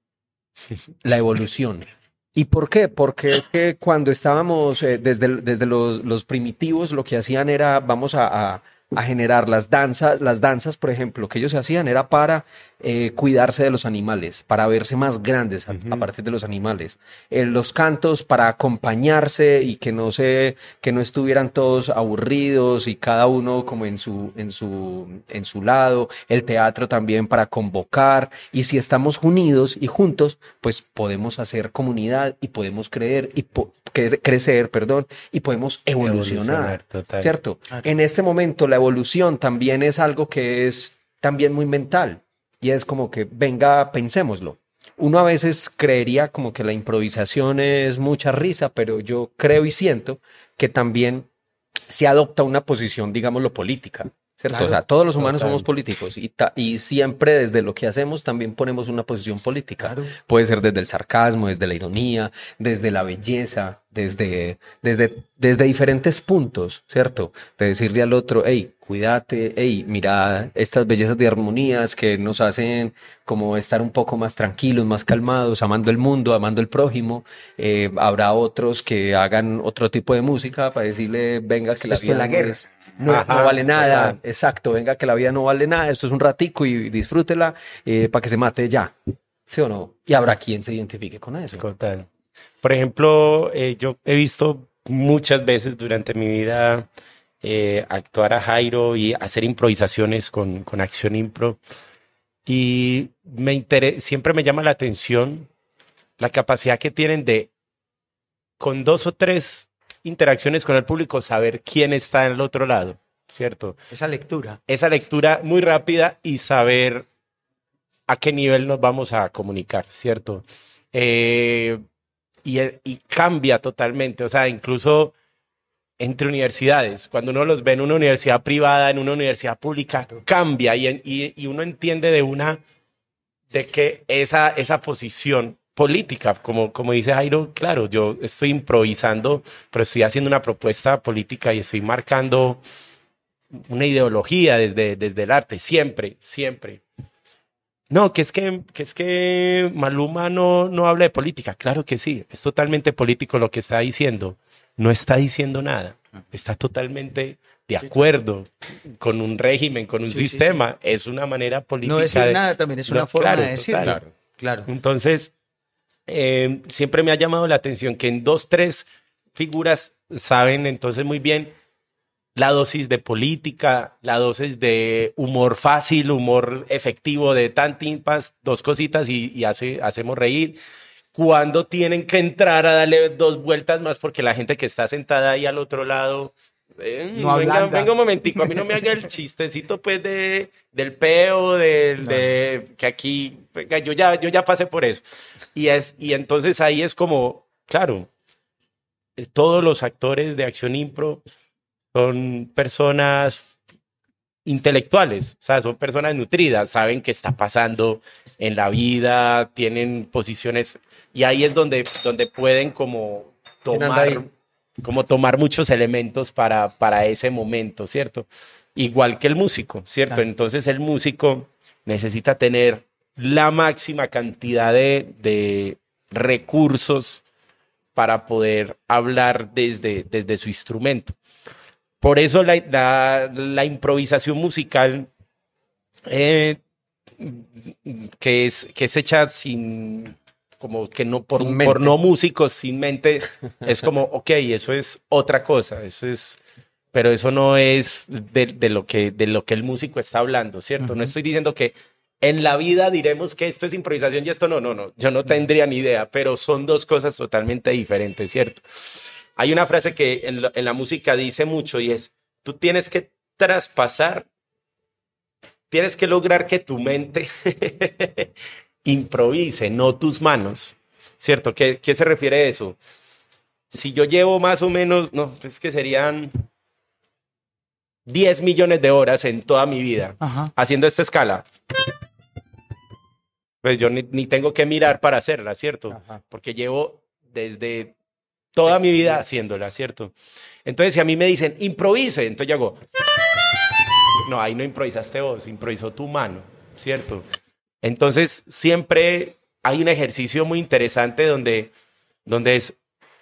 La evolución. ¿Y por qué? Porque es que cuando estábamos eh, desde, desde los, los primitivos, lo que hacían era, vamos a, a, a generar las danzas, las danzas, por ejemplo, que ellos hacían era para eh, cuidarse de los animales, para verse más grandes a, a partir de los animales. Eh, los cantos para acompañarse y que no se, que no estuvieran todos aburridos y cada uno como en su, en su, en su lado. El teatro también para convocar. Y si estamos unidos y juntos, pues podemos hacer comunidad y podemos creer y po cre crecer, perdón, y podemos evolucionar, evolucionar ¿cierto? Claro. En este momento la evolución también es algo que es también muy mental y es como que venga, pensémoslo. Uno a veces creería como que la improvisación es mucha risa, pero yo creo y siento que también se adopta una posición, digámoslo, política, ¿cierto? Claro, o sea, todos los humanos total. somos políticos y, ta y siempre desde lo que hacemos también ponemos una posición política. Claro. Puede ser desde el sarcasmo, desde la ironía, desde la belleza, desde, desde, desde diferentes puntos, ¿cierto? De decirle al otro, hey, cuídate, hey, mira estas bellezas de armonías que nos hacen como estar un poco más tranquilos, más calmados, amando el mundo, amando el prójimo. Eh, habrá otros que hagan otro tipo de música para decirle, venga, que la Esto es vida la no guerra. es- no, Ajá, no vale nada. total. Exacto, venga, que la vida no vale nada. Esto es un ratico y disfrútela eh, para que se mate ya. ¿Sí o no? Y habrá quien se identifique con eso. Total. Por ejemplo, eh, yo he visto muchas veces durante mi vida eh, actuar a Jairo y hacer improvisaciones con, con Acción Impro. Y me intere- siempre me llama la atención la capacidad que tienen de, con dos o tres interacciones con el público, saber quién está en el otro lado, ¿cierto? Esa lectura. Esa lectura muy rápida y saber a qué nivel nos vamos a comunicar, ¿cierto? Eh, y, y cambia totalmente, o sea, incluso entre universidades, cuando uno los ve en una universidad privada, en una universidad pública, cambia y, y, y uno entiende de una, de que esa, esa posición política, como, como dice Jairo, claro, yo estoy improvisando, pero estoy haciendo una propuesta política y estoy marcando una ideología desde, desde el arte, siempre, siempre. No, que es que, que es que Maluma no, no habla de política. Claro que sí, es totalmente político lo que está diciendo. No está diciendo nada. Está totalmente de acuerdo con un régimen, con un Sí, sí, sistema. Es una manera política. No decir de- nada también es No, una forma claro, de decirlo. total. Claro. Claro. Entonces, eh, siempre me ha llamado la atención que en dos, tres figuras saben entonces muy bien la dosis de política, la dosis de humor fácil, humor efectivo, de tan timpas, dos cositas y, y hace, hacemos reír. Cuando tienen que entrar a darle dos vueltas más porque la gente que está sentada ahí al otro lado, eh, No venga, ablanda. venga un momentico, a mí no me haga el chistecito pues de, del peo, del, de que aquí, venga, yo ya, yo ya pasé por eso. Y, es, y entonces ahí es como, claro, eh, todos los actores de Acción Impro son personas intelectuales, o sea, son personas nutridas, saben qué está pasando en la vida, tienen posiciones, y ahí es donde, donde pueden como tomar, como tomar muchos elementos para, para ese momento, ¿cierto? Igual que el músico, ¿cierto? Claro. Entonces el músico necesita tener la máxima cantidad de, de recursos para poder hablar desde, desde su instrumento. Por eso la, la, la improvisación musical, eh, que, es, que es hecha sin, como que no, por, por no músicos, sin mente, es como, ok, eso es otra cosa, eso es, pero eso no es de, de, lo, que, de lo que el músico está hablando, ¿cierto? Uh-huh. No estoy diciendo que en la vida diremos que esto es improvisación y esto no, no, no, yo no tendría ni idea, pero son dos cosas totalmente diferentes, ¿cierto? Hay una frase que en, lo, en la música dice mucho y es, tú tienes que traspasar, tienes que lograr que tu mente improvise, no tus manos, ¿cierto? ¿Qué, qué se refiere a eso? Si yo llevo más o menos, no, es que serían diez millones de horas en toda mi vida, ajá, haciendo esta escala, pues yo ni, ni tengo que mirar para hacerla, ¿cierto? Ajá. Porque llevo desde toda mi vida haciéndola, ¿cierto? Entonces, si a mí me dicen, improvise, entonces yo hago, no, ahí no improvisaste vos, improvisó tu mano, ¿cierto? Entonces, siempre hay un ejercicio muy interesante donde, donde es,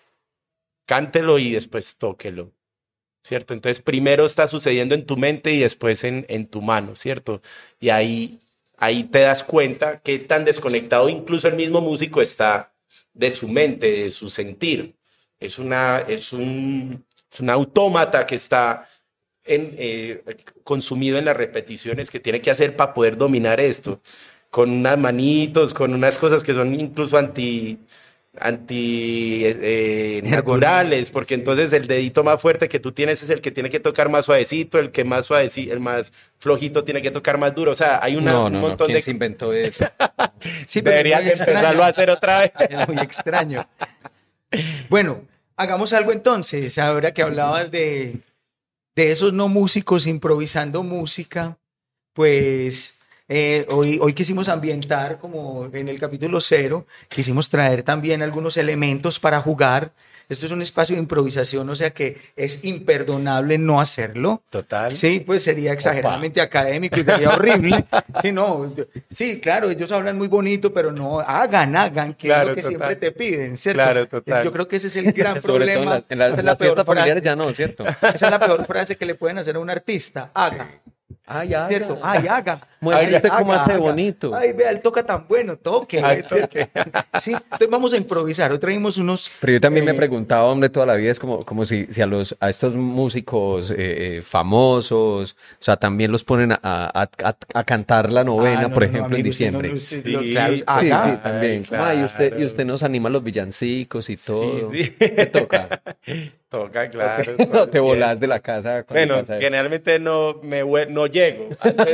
cántelo y después tóquelo, ¿cierto? Entonces, primero está sucediendo en tu mente y después en, en tu mano, ¿cierto? Y ahí, ahí te das cuenta qué tan desconectado incluso el mismo músico está de su mente, de su sentir. Es, una, es, un, es un autómata que está en, eh, consumido en las repeticiones que tiene que hacer para poder dominar esto, con unas manitos, con unas cosas que son incluso anti, anti eh, naturales, porque sí, entonces el dedito más fuerte que tú tienes es el que tiene que tocar más suavecito, el que más suavecito, el más flojito tiene que tocar más duro, o sea, hay una, no, no, un montón no. ¿Quién de... se inventó eso? Sí, debería empezarlo a hacer otra vez. Es muy extraño. Bueno, hagamos algo entonces, ahora que hablabas de, de esos no músicos improvisando música, pues eh, hoy, hoy quisimos ambientar, como en el capítulo cero, quisimos traer también algunos elementos para jugar. Esto es un espacio de improvisación, o sea que es imperdonable no hacerlo. Total. Sí, pues sería exageradamente Opa. académico y sería horrible. Sí, no, sí, claro, ellos hablan muy bonito, pero no, hagan, hagan, que claro, es lo que total. siempre te piden, ¿cierto? Claro, total. Yo creo que ese es el gran Sobre problema. Todo en, la, en, la, esa en las fiestas familiares ya no, ¿cierto? Esa es la peor frase que le pueden hacer a un artista, haga. Ay, haga. ¿Cierto? Ay, haga. Muestre usted cómo hace de bonito. Ay, vea, él toca tan bueno, toque. Ay, toque. Sí, entonces vamos a improvisar. Hoy traímos unos... Pero yo también eh, me preguntaba, hombre, toda la vida es como, como si, si a, los, a estos músicos eh, famosos, o sea, también los ponen a, a, a, a cantar la novena, ah, no, por no, ejemplo, no, en diciembre. No, no, sí, sí, lo, claro, sí, haga. sí, también. Claro. Ah, y, usted, y usted nos anima a los villancicos y todo. Sí, sí. ¿Qué toca? Toca, claro. No te volás de la casa. Bueno, generalmente no, me, no llego.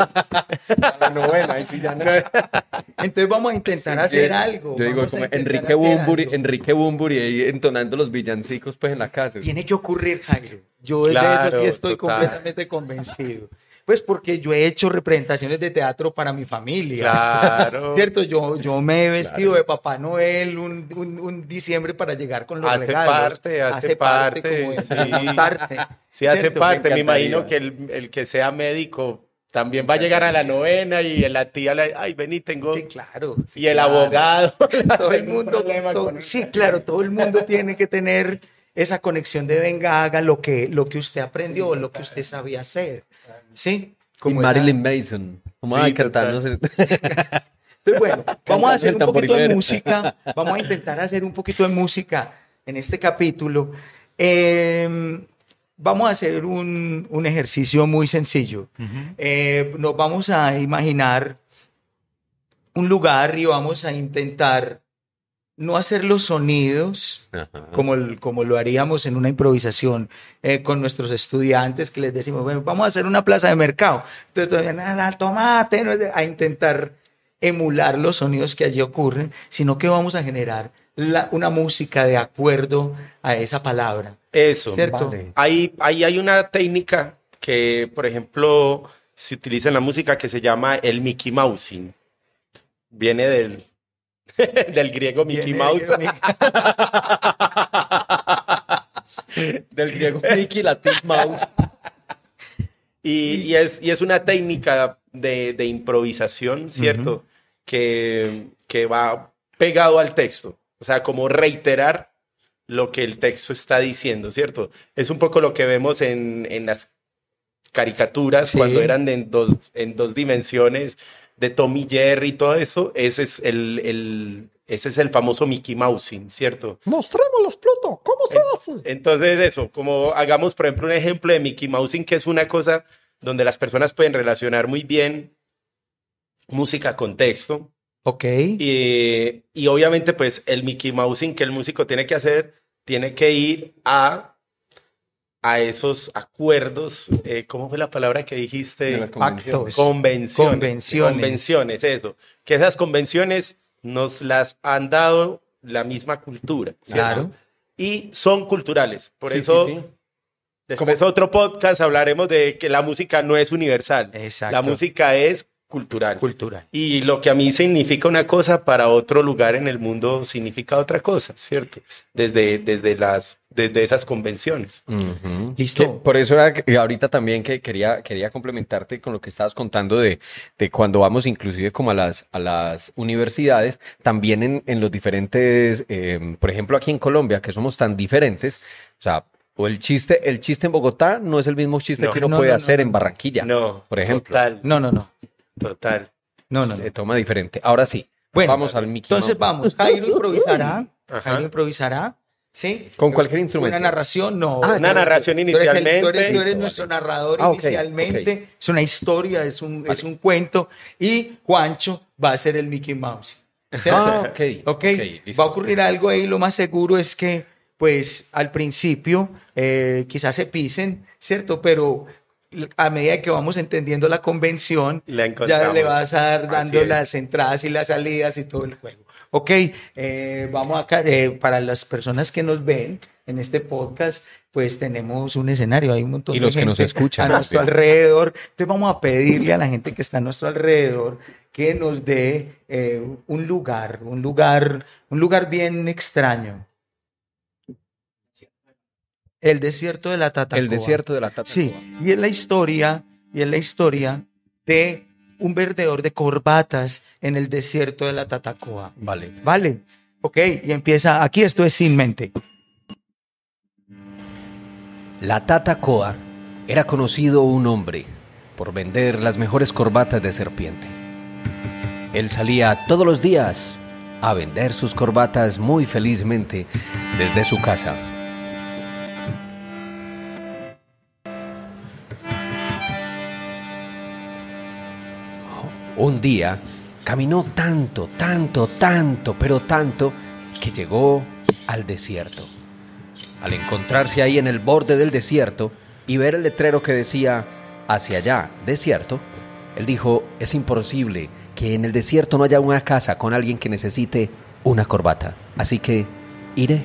A la novena, y si ya no. Entonces vamos a intentar sí, hacer algo. Yo digo, como Enrique Bumburi, Enrique Bumburi ahí entonando los villancicos pues en la casa. Tiene que ocurrir, Jairo. Yo claro, de eso sí estoy total. completamente convencido. Pues porque yo he hecho representaciones de teatro para mi familia. Claro. ¿Cierto? Yo, yo me he vestido claro. de Papá Noel un, un, un diciembre para llegar con los hace regalos. Parte, hace, hace parte, parte. Como sí. montarse. Sí, hace ¿cierto? parte. Me, me imagino que el, el que sea médico también va a llegar a la novena y la tía le ay, vení, tengo... Sí, claro. Sí, y el claro. abogado. Todo el mundo... Todo, sí, claro, todo el mundo tiene que tener esa conexión de venga, haga lo que, lo que usted aprendió, sí, lo que usted sabía hacer. ¿Sí? Como y Marilyn esa... Manson. Vamos sí, a cantarnos. Entonces, bueno, vamos a hacer un poquito de música. Vamos a intentar hacer un poquito de música en este capítulo. Eh, vamos a hacer un, un ejercicio muy sencillo. Uh-huh. Eh, nos vamos a imaginar un lugar y vamos a intentar no hacer los sonidos uh-huh. como, como lo haríamos en una improvisación eh, con nuestros estudiantes, que les decimos, bueno, vamos a hacer una plaza de mercado. Entonces todavía nada, tomate, ¿no? A intentar emular los sonidos que allí ocurren, sino que vamos a generar la, una música de acuerdo a esa palabra. Eso, ¿cierto? Vale. Ahí, ahí hay una técnica que, por ejemplo, se utiliza en la música que se llama el Mickey Mousing. Viene del, del griego Mickey Viene Mouse. del griego Del griego Mickey, latín mouse. Y, y, es, y es una técnica de, de improvisación, ¿cierto? Uh-huh. que, que va pegado al texto. O sea, como reiterar lo que el texto está diciendo, ¿cierto? Es un poco lo que vemos en, en las caricaturas, sí. cuando eran en dos, en dos dimensiones, de Tom y Jerry y todo eso. Ese es el, el, ese es el famoso Mickey Mousing, ¿cierto? Mostrémosles, Pluto, ¿cómo se hace? Entonces eso, como hagamos, por ejemplo, un ejemplo de Mickey Mousing, que es una cosa donde las personas pueden relacionar muy bien música con texto. Ok. Y, y obviamente, pues, el Mickey Mousing que el músico tiene que hacer, tiene que ir a, a esos acuerdos. Eh, ¿Cómo fue la palabra que dijiste? Pactos. Convenciones. Convenciones. Convenciones, eso. Que esas convenciones nos las han dado la misma cultura, ¿cierto? Claro. Y son culturales. Por sí, eso... Sí, sí. Después otro podcast hablaremos de que la música no es universal. Exacto. La música es cultural. Cultural. Y lo que a mí significa una cosa, para otro lugar en el mundo significa otra cosa, ¿cierto? Desde, desde, las, desde esas convenciones. Uh-huh. Listo. Que por eso era que ahorita también que quería, quería complementarte con lo que estabas contando de, de cuando vamos inclusive como a las, a las universidades, también en, en los diferentes, eh, por ejemplo aquí en Colombia, que somos tan diferentes, o sea, o el chiste, el chiste en Bogotá no es el mismo chiste No, que uno no, puede no, hacer no, en Barranquilla, No, por ejemplo. Total. No, no, no. Total. No, no, no. Se toma diferente. Ahora sí, Bueno, vamos al Mickey Entonces Mouse. vamos, Jairo improvisará. Ajá. Jairo improvisará. ¿Sí? ¿Con cualquier instrumento? Una narración, no. Ah, una Tú- narración tú eres el- inicialmente. Tú eres, tú eres Listo, nuestro vale. narrador Ah, ok, inicialmente. ok. Es una historia, es un, es Vale. un cuento. Y Juancho va a ser el Mickey Mouse. ¿Cierto? Ah, ok, Ok. ok, listo. Va a ocurrir algo ahí. Lo más seguro es que, pues, al principio, eh, quizás se pisen, ¿cierto? Pero a medida que vamos entendiendo la convención, La ya encontramos. le vas a dar dando Así es. las entradas y las salidas y todo el juego. Ok, eh, vamos acá, eh, para las personas que nos ven en este podcast, pues tenemos un escenario, hay un montón Y de los que gente nos escuchan a nuestro también. alrededor. Entonces vamos a pedirle a la gente que está a nuestro alrededor que nos dé eh, un lugar, un lugar, un lugar bien extraño. El desierto de la Tatacoa. El desierto de la Tatacoa. Sí, y es la historia, y es la historia de un vendedor de corbatas en el desierto de la Tatacoa. Vale. Vale, ok, y empieza, aquí esto es Sin Mente. La Tatacoa era conocido un hombre por vender las mejores corbatas de serpiente. Él salía todos los días a vender sus corbatas muy felizmente desde su casa. Un día caminó tanto, tanto, tanto, pero tanto que llegó al desierto. Al encontrarse ahí en el borde del desierto y ver el letrero que decía hacia allá, desierto, él dijo, es imposible que en el desierto no haya una casa con alguien que necesite una corbata. Así que iré.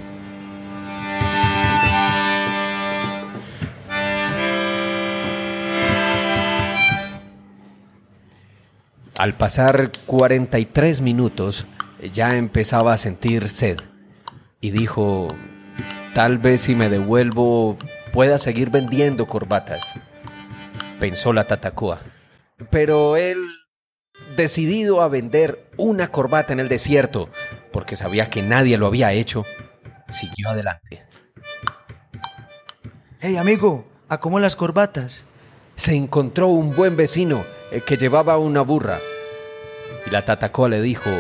Al pasar cuarenta y tres minutos, ya empezaba a sentir sed y dijo, tal vez si me devuelvo pueda seguir vendiendo corbatas. Pensó la Tatacoa. Pero él, decidido a vender una corbata en el desierto, porque sabía que nadie lo había hecho, siguió adelante. Hey amigo, ¿a cómo las corbatas? Se encontró un buen vecino eh, que llevaba una burra. Y la Tatacoa le dijo,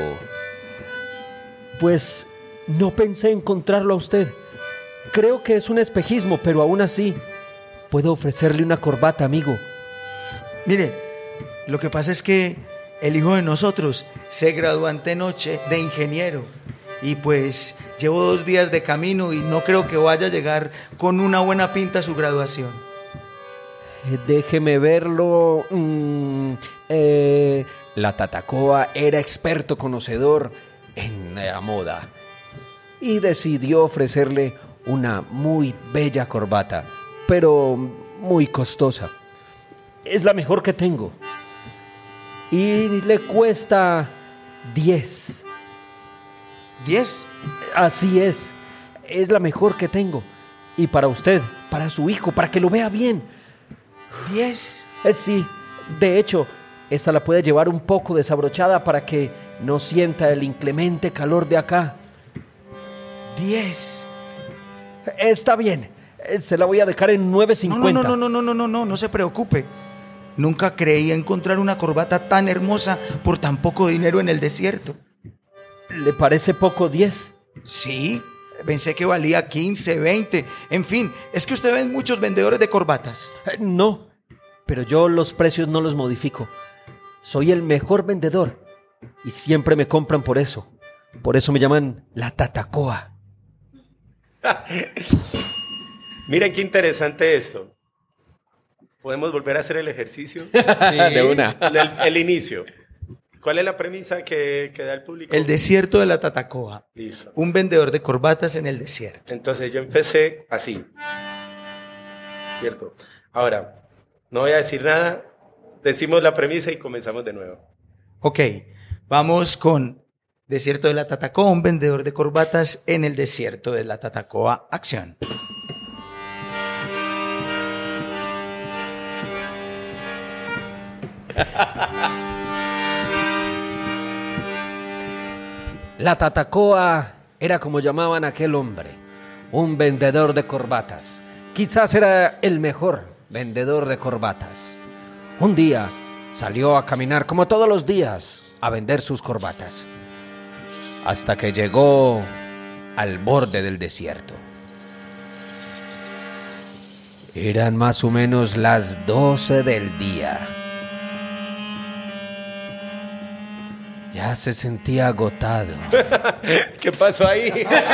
pues no pensé encontrarlo a usted. Creo que es un espejismo, pero aún así puedo ofrecerle una corbata, amigo. Mire, lo que pasa es que el hijo de nosotros se graduó antenoche de ingeniero y pues llevo dos días de camino y no creo que vaya a llegar con una buena pinta a su graduación. Eh, déjeme verlo. Mm, eh, la Tatacoa era experto conocedor en la moda y decidió ofrecerle una muy bella corbata, pero muy costosa. es la mejor que tengo. Y le cuesta diez. ¿Diez? Así es. Es la mejor que tengo. Y para usted, para su hijo, para que lo vea bien. ¿Diez? Eh, sí, de hecho, esta la puede llevar un poco desabrochada para que no sienta el inclemente calor de acá. ¿Diez? Está bien, eh, se la voy a dejar en nueve No, cincuenta. no, no, no, no, no, no, no, no se preocupe. Nunca creí encontrar una corbata tan hermosa por tan poco dinero en el desierto. ¿Le parece poco diez? Sí, pensé que valía quince, veinte. En fin, es que usted ve muchos vendedores de corbatas. Eh, no, pero yo los precios no los modifico. Soy el mejor vendedor y siempre me compran por eso. Por eso me llaman la Tatacoa. Miren qué interesante esto. ¿Podemos volver a hacer el ejercicio? Sí, de una. El, el inicio. ¿Cuál es la premisa que, que da el público? El desierto de la Tatacoa. Listo. Un vendedor de corbatas en el desierto. Entonces yo empecé así. ¿Cierto? Ahora, no voy a decir nada. Decimos la premisa y comenzamos de nuevo. Ok, vamos con desierto de la Tatacoa, un vendedor de corbatas en el desierto de la Tatacoa. Acción. La Tatacoa era como llamaban a aquel hombre, un vendedor de corbatas. Quizás era el mejor vendedor de corbatas. Un día salió a caminar como todos los días a vender sus corbatas, hasta que llegó al borde del desierto. Eran más o menos las doce del día. Ya se sentía agotado. ¿Qué pasó ahí?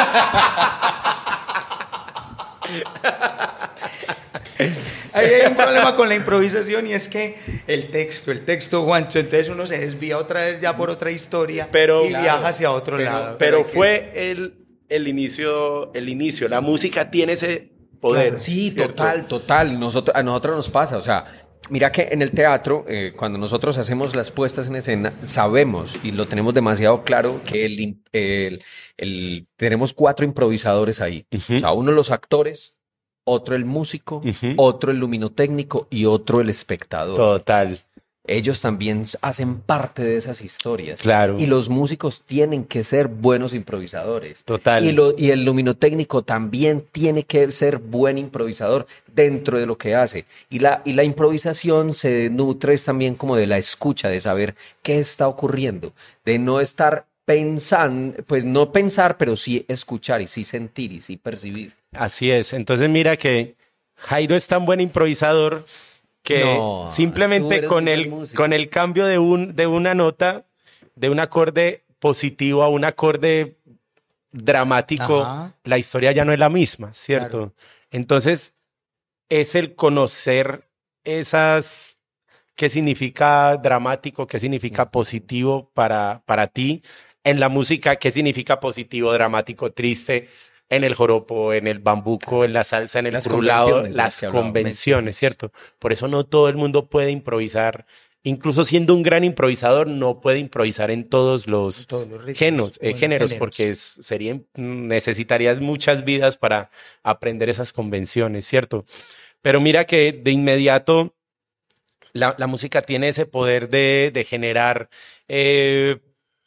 Ahí hay un problema con la improvisación y es que el texto, el texto, Juancho, entonces uno se desvía otra vez ya por otra historia Pero- y Claro, viaja hacia otro pero, lado. Pero hay que- fue el, el inicio, el inicio. La música tiene ese poder. Claro. Sí, ¿cierto? total, total. Nosotros, a nosotros nos pasa, o sea, mira que en el teatro, eh, cuando nosotros hacemos las puestas en escena, sabemos y lo tenemos demasiado claro que el, im- el- el- tenemos cuatro improvisadores ahí. Ujú. O sea, uno los actores, otro el músico, Ujú. otro el luminotécnico y otro el espectador. Total. Ellos también s- hacen parte de esas historias. Claro. Y los músicos tienen que ser buenos improvisadores. Total. Y, lo- y el luminotécnico también tiene que ser buen improvisador dentro de lo que hace. Y la, y la improvisación se nutre es también como de la escucha, de saber qué está ocurriendo, de no estar pensando, pues no pensar, pero sí escuchar y sí sentir y sí percibir. Así es. Entonces mira que Jairo es tan buen improvisador que No, tú simplemente eres con un buen el, músico. con el cambio de, un, de una nota, de un acorde positivo a un acorde dramático, Ajá. la historia ya no es la misma, ¿cierto? Claro. Entonces es el conocer esas, qué significa dramático, qué significa positivo para, para ti, en la música, qué significa positivo, dramático, triste, en el joropo, en el bambuco, en la salsa, en el Las frulado, convenciones, de las las que hablábamos. convenciones, ¿cierto? Por eso no todo el mundo puede improvisar. Incluso siendo un gran improvisador, no puede improvisar en todos los, Todos los ritmos, géneros, eh, bueno, géneros, géneros. porque es, sería, necesitarías muchas vidas para aprender esas convenciones, ¿cierto? Pero mira que de inmediato la, la música tiene ese poder de, de generar eh,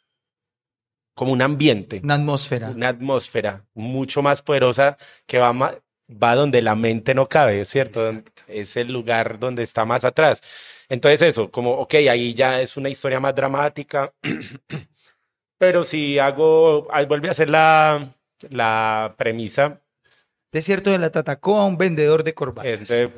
como un ambiente, Una atmósfera. una atmósfera mucho más poderosa que va, ma- va donde la mente no cabe, ¿cierto? Exacto. Es el lugar donde está más atrás. Entonces eso, como, ok, ahí ya es una historia más dramática, pero si hago, ahí vuelve a hacer la, la premisa, Desierto de la Tatacoa, un vendedor de corbatas. este,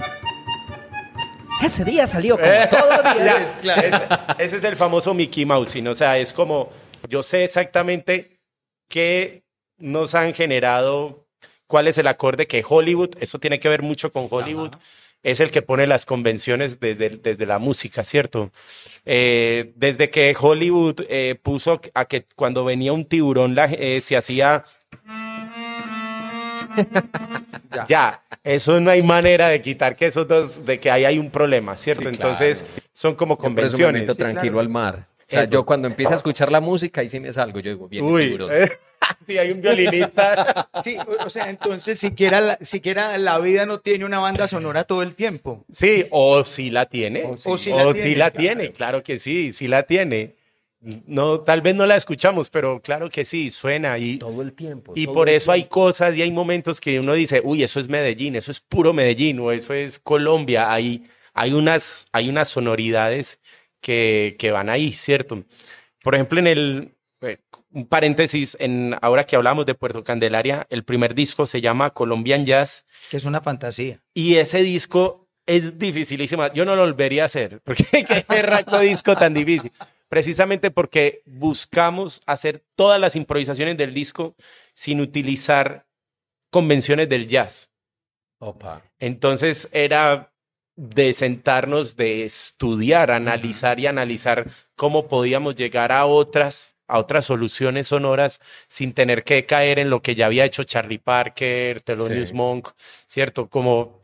Ese día salió como Eh, todos los ya, días. ese, ese es el famoso Mickey Mouse, ¿no? O sea, es como, yo sé exactamente qué nos han generado, cuál es el acorde que Hollywood, eso tiene que ver mucho con Hollywood, es el que pone las convenciones desde, desde la música, ¿cierto? Eh, desde que Hollywood eh, puso a que cuando venía un tiburón la- eh, se hacía Ya. Ya, eso no hay manera de quitar que esos dos, de que ahí hay un problema, ¿cierto? Sí, claro. Entonces, son como Yo por eso me convenciones. meto tranquilo al mar. O sea, Eso. yo cuando empiezo a escuchar la música, ahí sí me salgo. Yo digo, bien, Uy, tiburón. eh, sí, hay un violinista. Sí, o o sea, entonces siquiera la, siquiera la vida no tiene una banda sonora todo el tiempo. Sí, o sí la tiene. O O sí sí, la tiene, la claro. tiene, claro que sí, sí la tiene. No, tal vez no la escuchamos, pero claro que sí, suena y, Todo el tiempo. y todo por el eso hay tiempo. cosas y hay momentos que uno dice, uy, eso es Medellín, eso es puro Medellín o eso es Colombia. Hay, hay unas, hay unas sonoridades que, que van ahí, ¿cierto? Por ejemplo, en el, eh, un paréntesis, en, ahora que hablamos de Puerto Candelaria, el primer disco se llama Colombian Jazz Que es una fantasía. y ese disco es dificilísimo. Yo no lo volvería a hacer, porque qué berraco disco tan difícil. Precisamente porque buscamos hacer todas las improvisaciones del disco sin utilizar convenciones del jazz. Opa. Entonces era de sentarnos, de estudiar, analizar y analizar cómo podíamos llegar a otras, a otras soluciones sonoras sin tener que caer en lo que ya había hecho Charlie Parker, Thelonious Sí. Monk, ¿cierto? Como,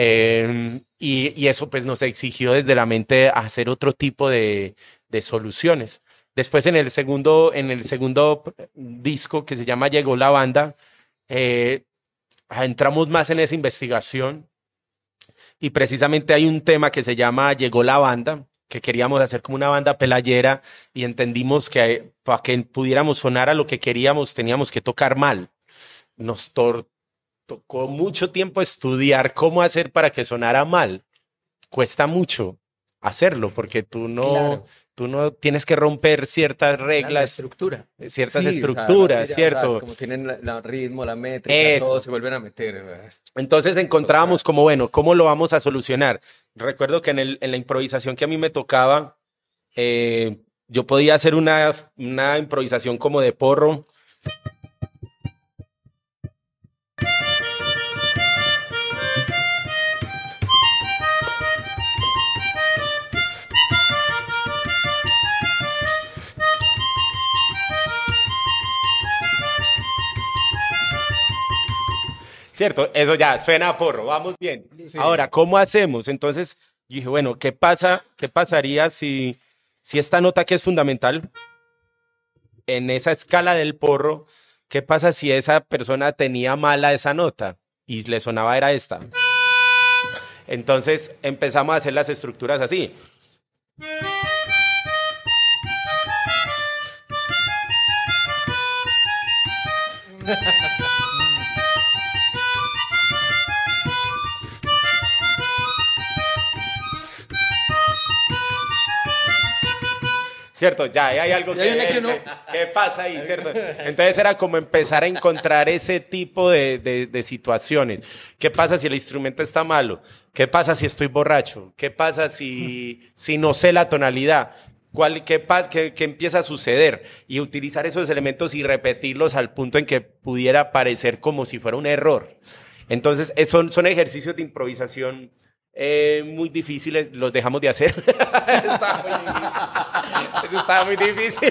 eh, y, y eso pues nos exigió desde la mente hacer otro tipo de, de soluciones. Después en el segundo, en el segundo disco que se llama Llegó la banda, eh, entramos más en esa investigación y precisamente hay un tema que se llama Llegó la banda, que queríamos hacer como una banda pelayera y entendimos que para que pudiéramos sonar a lo que queríamos teníamos que tocar mal. Nos to tocó mucho tiempo estudiar cómo hacer para que sonara mal. Cuesta mucho hacerlo porque tú no, Claro. tú no tienes que romper ciertas La reglas, estructura. ciertas Sí, o sea, estructuras, además que ya, ¿cierto? o sea, como tienen la- la ritmo, la métrica, Eso. todo se vuelven a meter. güey. Entonces encontrábamos como, bueno, ¿cómo lo vamos a solucionar? Recuerdo que en, el, en la improvisación que a mí me tocaba, eh, yo podía hacer una, una improvisación como de porro. ¿Cierto? Eso ya suena a porro, vamos bien. Ahora, ¿cómo hacemos? Entonces, yo dije, bueno, ¿qué pasa? ¿Qué pasaría si, si esta nota que es fundamental en esa escala del porro, qué pasa si esa persona tenía mala esa nota y le sonaba era esta? Entonces empezamos a hacer las estructuras así. ¿Cierto? Ya ahí hay algo Ya que, hay una que uno- que- ¿qué pasa ahí? ¿Cierto? Entonces era como empezar a encontrar ese tipo de, de- de situaciones. ¿Qué pasa si el instrumento está malo? ¿Qué pasa si estoy borracho? ¿Qué pasa si, si no sé la tonalidad? ¿Cuál, qué, pas- qué- qué empieza a suceder? Y utilizar esos elementos y repetirlos al punto en que pudiera parecer como si fuera un error. Entonces, eh, son, son ejercicios de improvisación eh, muy difíciles, los dejamos de hacer. Estaba muy difícil. Eso estaba muy difícil.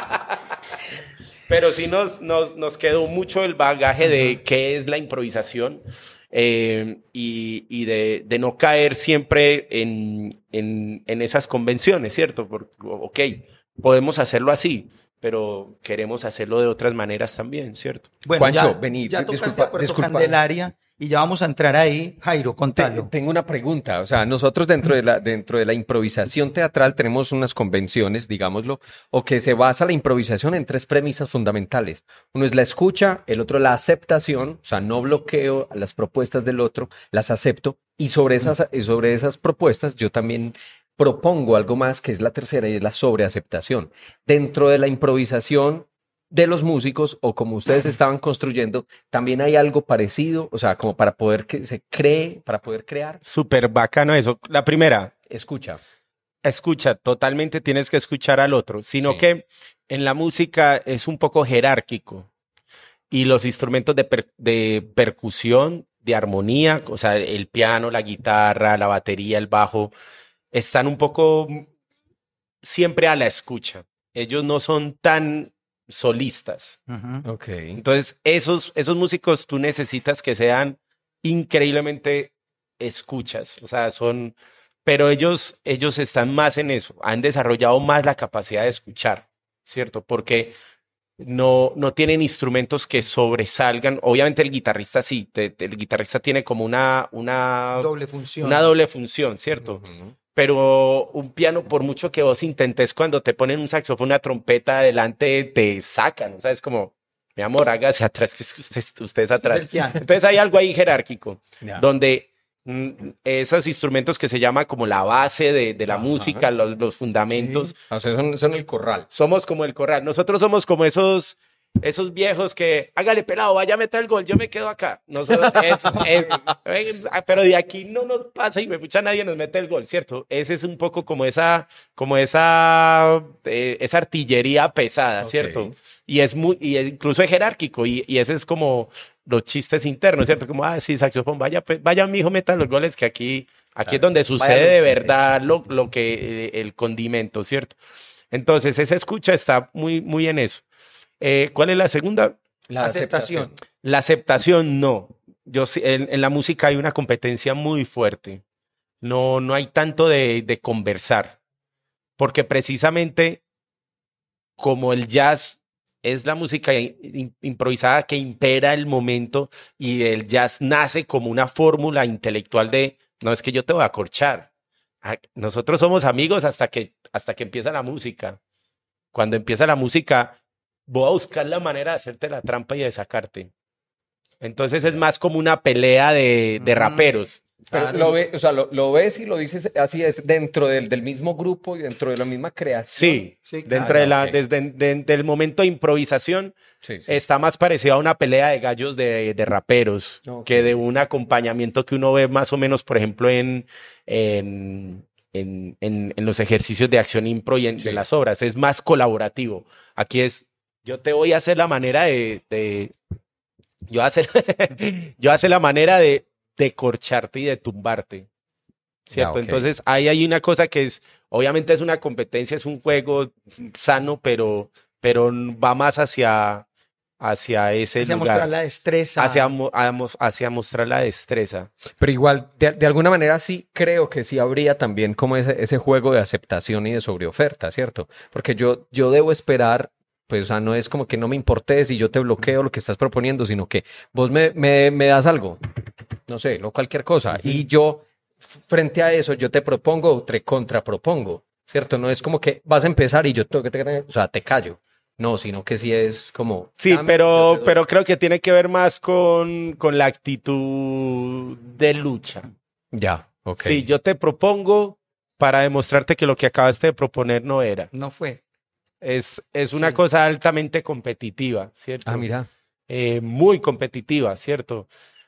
Pero sí nos, nos, nos quedó mucho el bagaje de qué es la improvisación eh, y, y de, de no caer siempre en, en, en esas convenciones, ¿cierto? Porque, ok, podemos hacerlo así, pero queremos hacerlo de otras maneras también, ¿cierto? Bueno, Juancho, ya, vení, ya di- tocaste disculpa, a Puerto disculpa. Candelaria y ya vamos a entrar ahí. Jairo, Te- contalo. tengo una pregunta, o sea, nosotros dentro de la, dentro de la improvisación teatral tenemos unas convenciones, digámoslo, o que se basa la improvisación en tres premisas fundamentales. Uno es la escucha, el otro la aceptación, o sea, no bloqueo a las propuestas del otro, las acepto, y sobre esas, y sobre esas propuestas yo también propongo algo más que es la tercera y es la sobreaceptación. Dentro de la improvisación de los músicos o como ustedes estaban construyendo, también hay algo parecido, o sea, como para poder que se cree, para poder crear, Súper bacano eso. La primera, escucha. escucha, totalmente tienes que escuchar al otro, sino Sí. que en la música es un poco jerárquico y los instrumentos de, per- de percusión, de armonía, o sea, el piano, la guitarra, la batería, el bajo, están un poco siempre a la escucha. Ellos no son tan solistas. Ujú. Ok. Entonces, esos, esos músicos tú necesitas que sean increíblemente escuchas, o sea, son, pero ellos, ellos están más en eso, han desarrollado más la capacidad de escuchar, ¿cierto? Porque no, no tienen instrumentos que sobresalgan. Obviamente el guitarrista sí, te- te- el guitarrista tiene como una, una, Doble función. una doble función, ¿cierto? Ujú. Pero un piano, por mucho que vos intentes, cuando te ponen un saxofón, una trompeta adelante, te sacan, o sea, es como, mi amor, hágase atrás, que es que usted, usted es atrás. el piano. Entonces hay algo ahí jerárquico, Ya. donde mm, esos instrumentos que se llama como la base de, de la Ajá. música, los, los fundamentos, O sea, son, son el corral. somos como el corral. Nosotros somos como esos, esos viejos que, hágale pelado, vaya a meter el gol, yo me quedo acá. Nosotros, es- es- eh, pero de aquí no nos pasa y me escucha nadie nos mete el gol, ¿cierto? Ese es un poco como esa, como esa, eh, esa artillería pesada, Ok. ¿cierto? Y es muy, y es- incluso es jerárquico y, y ese es como los chistes internos, ¿cierto? Como, ah, sí, saxofón, vaya, pues, vaya, mijo, meta los goles, que aquí, aquí es donde sucede de lúzquese. verdad lo, lo que, eh, el condimento, ¿cierto? Entonces, esa escucha está muy, muy en eso. Eh, ¿cuál es la segunda? La Aceptación. La aceptación, no. Yo, sí- en, en la música hay una competencia muy fuerte. No, no hay tanto de, de conversar. Porque precisamente como el jazz es la música i- im- improvisada que impera el momento y el jazz nace como una fórmula intelectual de, no es que yo te voy a acorchar. Ah, nosotros somos amigos hasta que, hasta que empieza la música. Cuando empieza la música, voy a buscar la manera de hacerte la trampa y de sacarte. Entonces es más como una pelea de, de Ujú. raperos. Pero Claro. lo, ve, o sea, lo, lo ves y lo dices así, es dentro del, del mismo grupo y dentro de la misma creación. Sí, Sí, dentro claro, de la, ok. desde de- del momento de improvisación Sí, sí. está más parecido a una pelea de gallos de, de raperos Ok. que de un acompañamiento que uno ve más o menos, por ejemplo, en, en, en, en- en los ejercicios de acción impro y en, Sí. de las obras. Es más colaborativo. Aquí es, yo te voy a hacer la manera de, de- yo voy a hacer, yo voy a hacer la manera de, de corcharte y de tumbarte. ¿Cierto? Ya, ok. Entonces, ahí hay una cosa que es, obviamente es una competencia, es un juego sano, pero, pero va más hacia, hacia ese Hacia lugar, mostrar la destreza. hacia, mo- a mos- hacia mostrar la destreza. Pero igual, de, de alguna manera sí creo que sí habría también como ese, ese juego de aceptación y de sobreoferta, ¿cierto? Porque yo, yo debo esperar, pues, o sea, no es como que no me importe si yo te bloqueo lo que estás proponiendo, sino que vos me, me, me das algo, no sé, no cualquier cosa, y yo, f- frente a eso, yo te propongo o te contrapropongo, ¿cierto? No es como que vas a empezar y yo, tengo que te- o sea, te callo. No, sino que sí es como... Sí, dame, yo pero, te doy. pero creo que tiene que ver más con, con la actitud de lucha. Ya, ok. Sí, yo te propongo para demostrarte que lo que acabaste de proponer no era. No fue. Es, es una Sí. cosa altamente competitiva, ¿cierto? Ah, mira. Eh, muy competitiva, ¿cierto?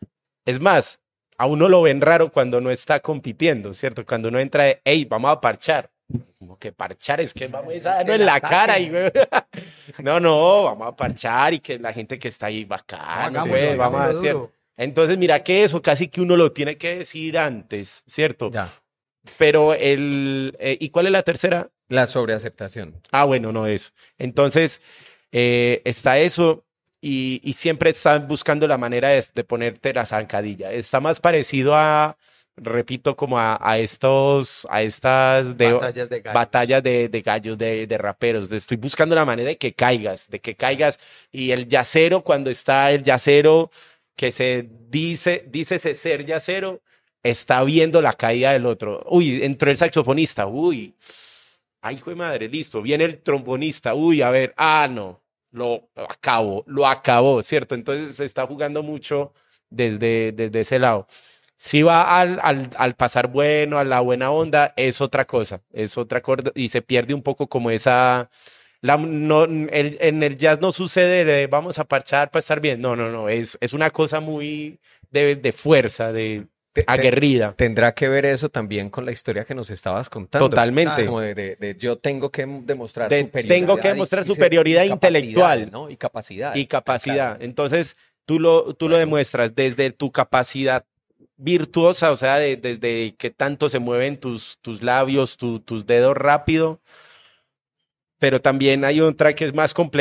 Es más, a uno lo ven raro cuando no está compitiendo, ¿cierto? Cuando uno entra de, hey, vamos a parchar. Como que parchar es que vamos a darnos en la la cara. Y, saquen. no, no, vamos a parchar y que la gente que está ahí bacán, Hagámoslo, güey, vamos a hagámoslo hacer. duro. Entonces, mira que eso casi que uno lo tiene que decir antes, ¿cierto? Ya. Pero el... eh, ¿y cuál es la tercera? La sobreaceptación. Ah, bueno, no eso. Entonces, eh, está eso y, y siempre están buscando la manera de, de ponerte la zancadilla. Está más parecido a, repito, como a, a estos, a estas de, Batallas de gallos. batallas de, de gallos, de, de raperos. De estoy buscando la manera de que caigas, de que caigas. Y el yacero, cuando está el yacero que se dice, dícese ser yacero, está viendo la caída del otro. Uy, entró el saxofonista, uy. Ay, hijo de madre, listo. Viene el trombonista. Uy, a ver, ah, no, lo acabó, lo acabó, ¿cierto? Entonces se está jugando mucho desde, desde ese lado. Si va al, al, al pasar bueno, a la buena onda, es otra cosa, es otra cosa y se pierde un poco como esa... La, no, el, en el jazz no sucede de vamos a parchar para estar bien. No, no, no, es, es una cosa muy de, de fuerza, de Te- te- aguerrida. Tendrá que ver eso también con la historia que nos estabas contando. Totalmente. Como de, de- de yo tengo que demostrar De- superioridad. tengo que y- demostrar y ser- superioridad y capacidad, intelectual. ¿no? Y capacidad. Y capacidad. Claro. Entonces, tú lo, tú lo Bueno. demuestras desde tu capacidad virtuosa, o sea, de- desde que tanto se mueven tus, tus labios, tu- tus dedos rápido. Pero también hay otra que es más compleja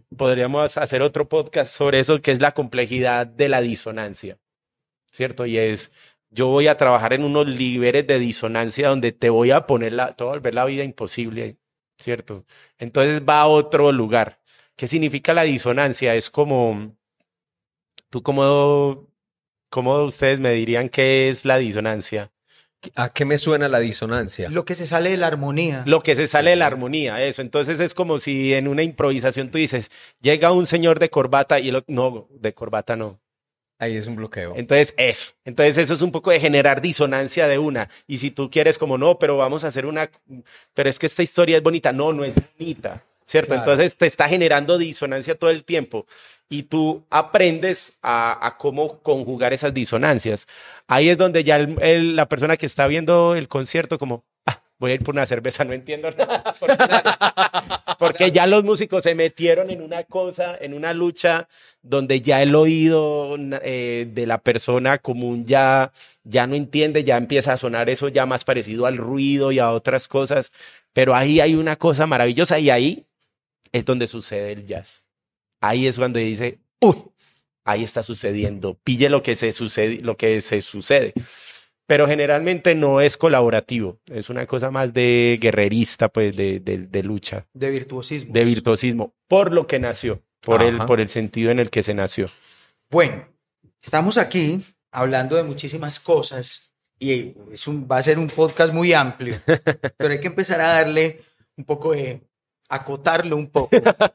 podríamos hacer otro podcast sobre eso, que es la complejidad de la disonancia, ¿cierto? Y es, yo voy a trabajar en unos niveles de disonancia donde te voy a poner la, te voy a volver la vida imposible, ¿cierto? Entonces va a otro lugar. ¿Qué significa la disonancia? Es como, tú cómo, cómo ustedes me dirían qué es la disonancia. ¿A qué me suena la disonancia? Lo que se sale de la armonía. Lo que se sale de la armonía, eso. Entonces es como si en una improvisación tú dices, llega un señor de corbata y el otro, no, de corbata no. Ahí es un bloqueo. Entonces eso, entonces eso es un poco de generar disonancia de una. Y si tú quieres como, no, pero vamos a hacer una, pero es que esta historia es bonita. No, no es bonita, ¿cierto? Claro. Entonces te está generando disonancia todo el tiempo. Y tú aprendes a, a cómo conjugar esas disonancias. Ahí es donde ya el, el, la persona que está viendo el concierto como, ah, voy a ir por una cerveza, no entiendo nada. Porque, porque ya los músicos se metieron en una cosa, en una lucha donde ya el oído eh, de la persona común ya, ya no entiende, ya empieza a sonar eso ya más parecido al ruido y a otras cosas. Pero ahí hay una cosa maravillosa y ahí es donde sucede el jazz. Ahí es cuando dice, uy, ahí está sucediendo, pille lo que se sucede, lo que se sucede. Pero generalmente no es colaborativo, es una cosa más de guerrerista, pues, de, de, de lucha. De virtuosismo. De virtuosismo, por lo que nació, por el, por el sentido en el que se nació. Bueno, estamos aquí hablando de muchísimas cosas y es un, va a ser un podcast muy amplio, pero hay que empezar a darle un poco de, acotarlo un poco.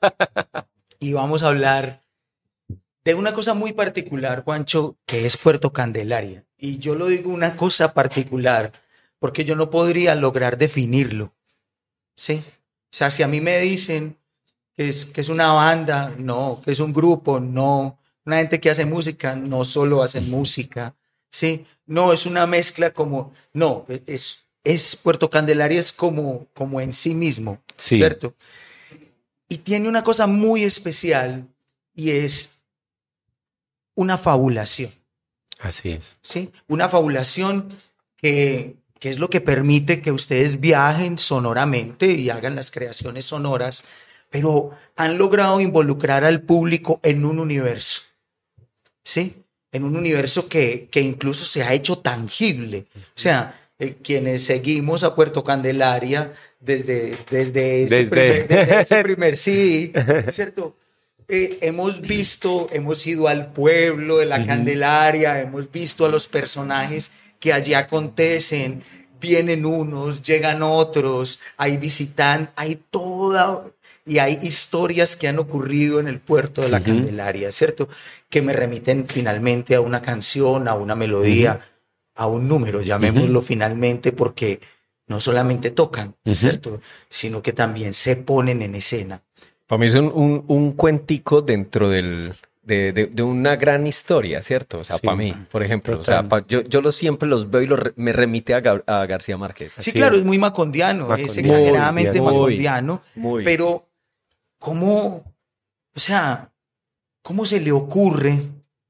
Y vamos a hablar de una cosa muy particular, Juancho, que es Puerto Candelaria. Y yo lo digo una cosa particular, porque yo no podría lograr definirlo. ¿Sí? O sea, si a mí me dicen que es, que es una banda, no, que es un grupo, no, una gente que hace música, no solo hacen música, ¿sí? No, es una mezcla como, no, es, es Puerto Candelaria es como, como en sí mismo, Sí. ¿cierto? Y tiene una cosa muy especial y es una fabulación. Así es. ¿Sí? Una fabulación que, que es lo que permite que ustedes viajen sonoramente y hagan las creaciones sonoras, pero han logrado involucrar al público en un universo, ¿sí? En un universo que, que incluso se ha hecho tangible. O sea, eh, quienes seguimos a Puerto Candelaria desde, desde, ese, Desde... Primer, desde ese primer sí, ¿cierto? Eh, hemos visto, hemos ido al pueblo de la uh-huh. Candelaria, hemos visto a los personajes que allí acontecen, vienen unos, llegan otros, hay visitan, hay toda, y hay historias que han ocurrido en el puerto de la uh-huh. Candelaria, ¿cierto? Que me remiten finalmente a una canción, a una melodía, uh-huh. a un número, llamémoslo uh-huh. finalmente, porque no solamente tocan, uh-huh. ¿cierto? Sino que también se ponen en escena. Para mí es un, un, un cuentico dentro del, de, de, de una gran historia, ¿cierto? O sea, sí, para mí, por ejemplo, o sea, pa, yo, yo lo, siempre los veo y lo re, me remite a, Gar, a García Márquez. Sí, claro, es, es muy macondiano, macondiano, es exageradamente muy, macondiano, muy. Pero ¿cómo, o sea, cómo se le ocurre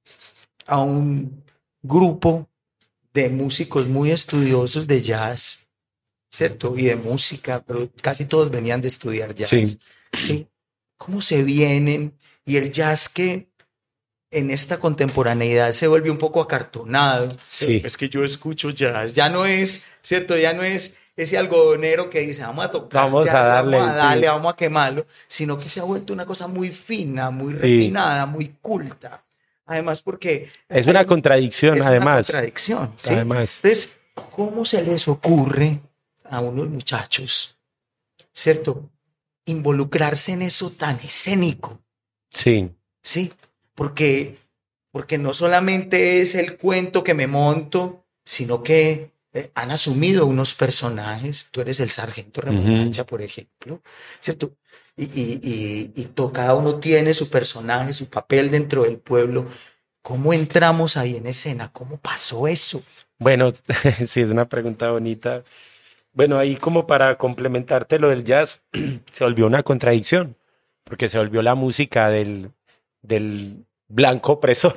a un grupo de músicos muy estudiosos de jazz, ¿cierto? Y de música, pero casi todos venían de estudiar jazz, sí. ¿sí? ¿Cómo se vienen? Y el jazz que en esta contemporaneidad se vuelve un poco acartonado. Sí. Es que yo escucho jazz. Ya no es, ¿cierto? Ya no es ese algodonero que dice, vamos a tocar vamos jazz, a darle, vamos a darle, sí. vamos a quemarlo, sino que se ha vuelto una cosa muy fina, muy sí. refinada, muy culta. Además porque... Es una contradicción, es además. Es una contradicción, ¿sí? Además. Entonces, ¿cómo se les ocurre a unos muchachos, ¿cierto?, involucrarse en eso tan escénico? Sí. Sí, porque, porque no solamente es el cuento que me monto, sino que eh, han asumido unos personajes. Tú eres el sargento Remolacha, uh-huh. por ejemplo, ¿cierto? Y, y, y, y to, cada uno tiene su personaje, su papel dentro del pueblo. ¿Cómo entramos ahí en escena? ¿Cómo pasó eso? Bueno, sí, es una pregunta bonita. Bueno, ahí como para complementarte lo del jazz, se volvió una contradicción, porque se volvió la música del, del blanco opresor.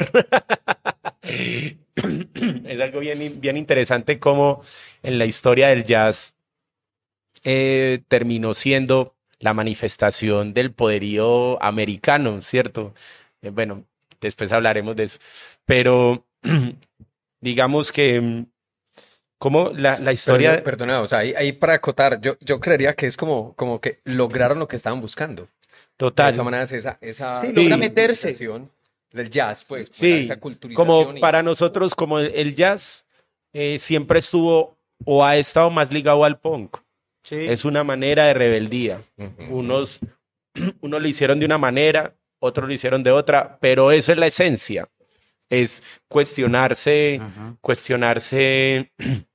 Es algo bien, bien interesante como en la historia del jazz eh, terminó siendo la manifestación del poderío americano, ¿cierto? Eh, bueno, después hablaremos de eso, pero digamos que como la, la historia... Pero yo- perdona, o sea, ahí, ahí para acotar, yo, yo creería que es como, como que lograron lo que estaban buscando. De Total. todas maneras, esa, esa Sí, logra Sí. meterse. culturización del jazz, pues, Sí, esa culturización. como y- para nosotros, como el, el jazz eh, siempre estuvo o ha estado más ligado al punk. Sí. Es una manera de rebeldía. Ujú. Unos, unos lo hicieron de una manera, otros lo hicieron de otra, pero eso es la esencia. Es cuestionarse, Ajá. cuestionarse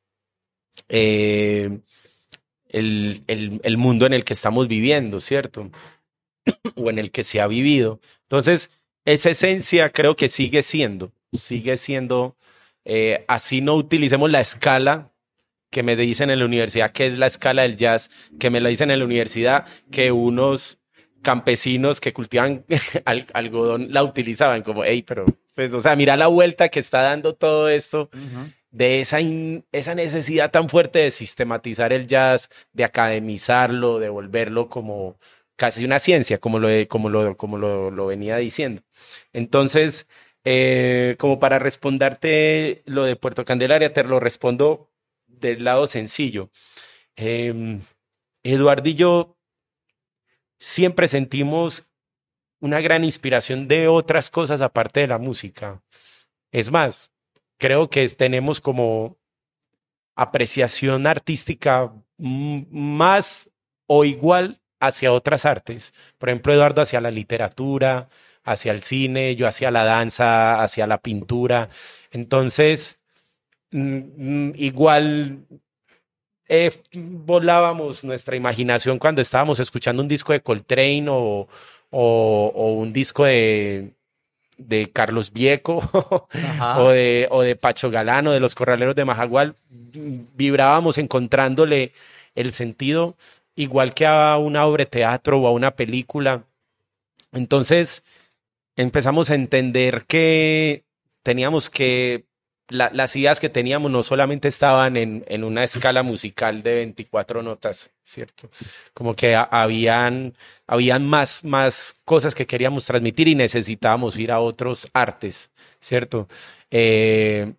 eh, el, el, el mundo en el que estamos viviendo, ¿cierto? O en el que se ha vivido. Entonces, esa esencia creo que sigue siendo, sigue siendo, eh, así no utilicemos la escala que me dicen en la universidad, que es la escala del jazz, que me la dicen en la universidad, que unos campesinos que cultivan al- algodón la utilizaban como, hey, pero, pues, o sea, mira la vuelta que está dando todo esto Ujú. de esa, in- esa necesidad tan fuerte de sistematizar el jazz, de academizarlo, de volverlo como casi una ciencia, como lo, he- como lo, como lo, lo venía diciendo. Entonces, eh, como para responderte lo de Puerto Candelaria, te lo respondo del lado sencillo. Eh, Eduardo y yo siempre sentimos una gran inspiración de otras cosas aparte de la música. Es más, creo que tenemos como apreciación artística mm, más o igual hacia otras artes. Por ejemplo, Eduardo hacia la literatura, hacia el cine, yo hacia la danza, hacia la pintura. Entonces, mm, mm, igual eh, volábamos nuestra imaginación cuando estábamos escuchando un disco de Coltrane o, o, o un disco de, de Carlos Vieco Ajá. o, de, o de Pacho Galán o de los Corraleros de Majagual, vibrábamos encontrándole el sentido igual que a una obra de teatro o a una película. Entonces empezamos a entender que teníamos que, la- las ideas que teníamos no solamente estaban en, en una escala musical de veinticuatro notas, ¿cierto? Como que ha- habían, habían más, más cosas que queríamos transmitir y necesitábamos ir a otros artes, ¿cierto? Eh,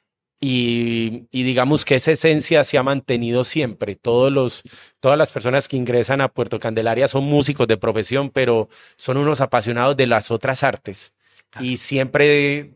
y, y digamos que esa esencia se ha mantenido siempre. Todos los, todas las personas que ingresan a Puerto Candelaria son músicos de profesión, pero son unos apasionados de las otras artes. Y siempre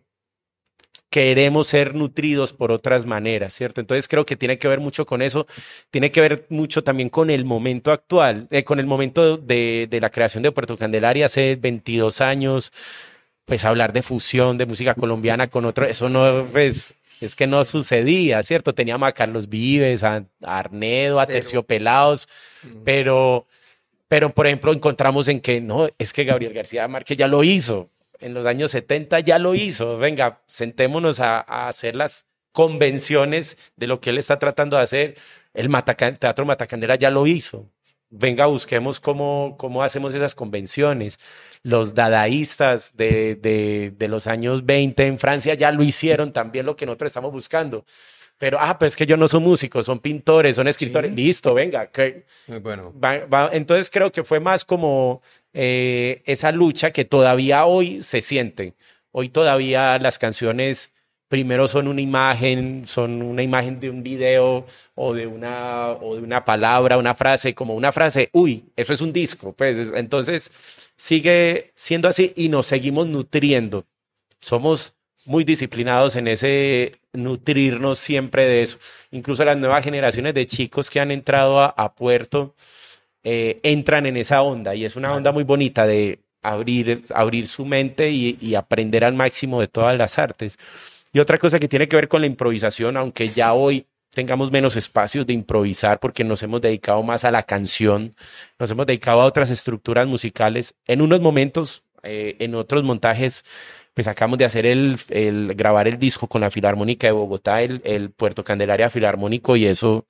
queremos ser nutridos por otras maneras, ¿cierto? Entonces creo que tiene que ver mucho con eso, tiene que ver mucho también con el momento actual, eh, con el momento de, de la creación de Puerto Candelaria hace veintidós años, pues hablar de fusión de música colombiana con otro, eso no, pues, es que no sucedía, ¿cierto? Teníamos a Carlos Vives, a, a Arnedo, a Pero- Terciopelados, pero, pero por ejemplo encontramos en que no, es que Gabriel García Márquez ya lo hizo, en los años setenta ya lo hizo, venga, sentémonos a, a hacer las convenciones de lo que él está tratando de hacer, el Mataca- Teatro Matacandera ya lo hizo, venga, busquemos cómo, cómo hacemos esas convenciones. Los dadaístas de, de, de los años veinte en Francia ya lo hicieron también lo que nosotros estamos buscando. Pero, ah, pues es que yo no son músicos, son pintores, son escritores. Sí. Listo, venga. Que Muy bueno. va- va- Entonces creo que fue más como eh, esa lucha que todavía hoy se siente. Hoy todavía las canciones primero son una imagen, son una imagen de un video o de una, o de una palabra, una frase, como una frase, uy, eso es un disco. Pues es- entonces sigue siendo así y nos seguimos nutriendo. Somos muy disciplinados en ese nutrirnos siempre de eso. Incluso las nuevas generaciones de chicos que han entrado a, a Puerto eh, entran en esa onda y es una onda muy bonita de abrir, abrir su mente y, y aprender al máximo de todas las artes. Y otra cosa que tiene que ver con la improvisación, aunque ya hoy tengamos menos espacios de improvisar porque nos hemos dedicado más a la canción, nos hemos dedicado a otras estructuras musicales. En unos momentos, eh, en otros montajes, pues acabamos de hacer el, el grabar el disco con la Filarmónica de Bogotá, el, el Puerto Candelaria Filarmónico, y eso,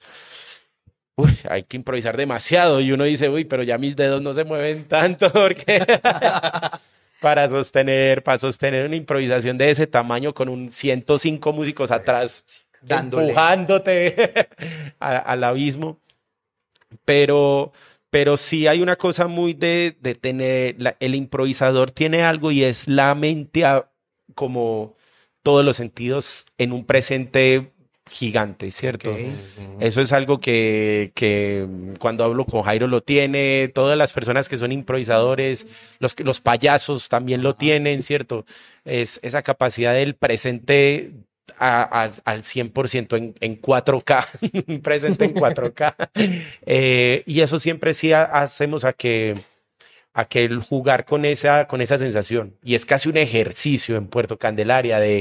uy, hay que improvisar demasiado. Y uno dice, uy, pero ya mis dedos no se mueven tanto porque para sostener, para sostener una improvisación de ese tamaño con un ciento cinco músicos atrás Dándole. empujándote a- al abismo. Pero, pero sí hay una cosa muy de, de tener, la- el improvisador tiene algo y es la mente a- como todos los sentidos en un presente gigante, ¿cierto? Ok. Eso es algo que, que cuando hablo con Jairo lo tiene, todas las personas que son improvisadores, los, que- los payasos también lo tienen, ¿cierto? Es esa capacidad del presente a- a- al cien por ciento en, en cuatro K, un presente en cuatro K. Eh, y eso siempre sí ha- hacemos a que, a que el jugar con esa, con esa sensación. Y es casi un ejercicio en Puerto Candelaria de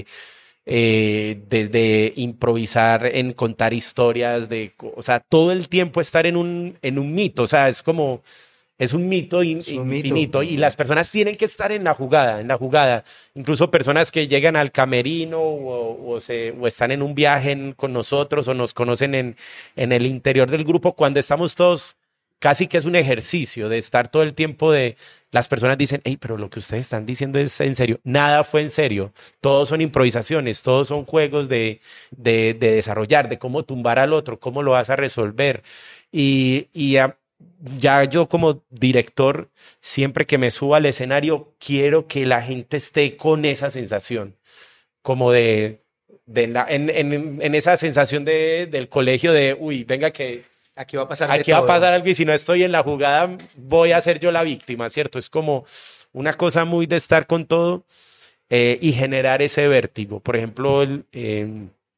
eh, desde improvisar en contar historias, de, co- o sea, todo el tiempo estar en un, en un mito, o sea, es como, es un mito in- Es un mito. infinito y las personas tienen que estar en la jugada, en la jugada, incluso personas que llegan al camerino o, o se, o están en un viaje en- con nosotros o nos conocen en, en el interior del grupo, cuando estamos todos, casi que es un ejercicio de estar todo el tiempo de, las personas dicen, hey, pero lo que ustedes están diciendo es en serio. Nada fue en serio. Todos son improvisaciones, todos son juegos de, de, de desarrollar, de cómo tumbar al otro, cómo lo vas a resolver. Y, y ya, ya yo como director, siempre que me subo al escenario, quiero que la gente esté con esa sensación, como de, de la- en, en, en esa sensación de, del colegio de, uy, venga que Aquí va a pasar de aquí va a todo. pasar algo y si no estoy en la jugada voy a ser yo la víctima, ¿cierto? Es como una cosa muy de estar con todo eh, y generar ese vértigo. Por ejemplo, el, eh,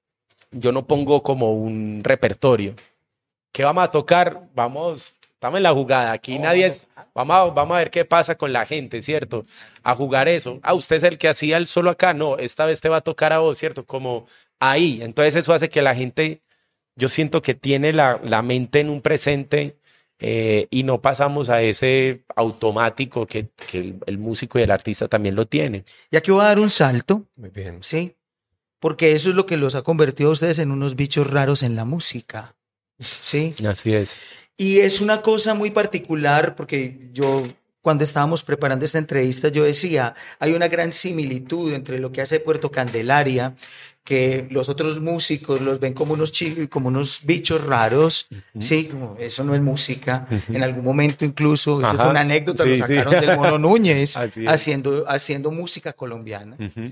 yo no pongo como un repertorio. ¿Qué vamos a tocar? Vamos, estamos en la jugada. Aquí nadie es... Vamos a, vamos a ver qué pasa con la gente, ¿cierto? A jugar eso. Ah, usted es el que hacía el solo acá. No, esta vez te va a tocar a vos, ¿cierto? Como ahí. Entonces eso hace que la gente... Yo siento que tiene la, la mente en un presente eh, y no pasamos a ese automático que, que el, el músico y el artista también lo tienen. Y aquí voy a dar un salto, Muy bien. ¿sí? Porque eso es lo que los ha convertido a ustedes en unos bichos raros en la música, ¿sí? Así es. Y es una cosa muy particular porque yo, cuando estábamos preparando esta entrevista, yo decía, hay una gran similitud entre lo que hace Puerto Candelaria, que los otros músicos los ven como unos, chi- como unos bichos raros, sí, como eso no es música. En algún momento incluso, eso es Ajá. una anécdota, Sí, lo sí. sacaron del Mono Núñez Así es. haciendo, haciendo música colombiana. Ujú.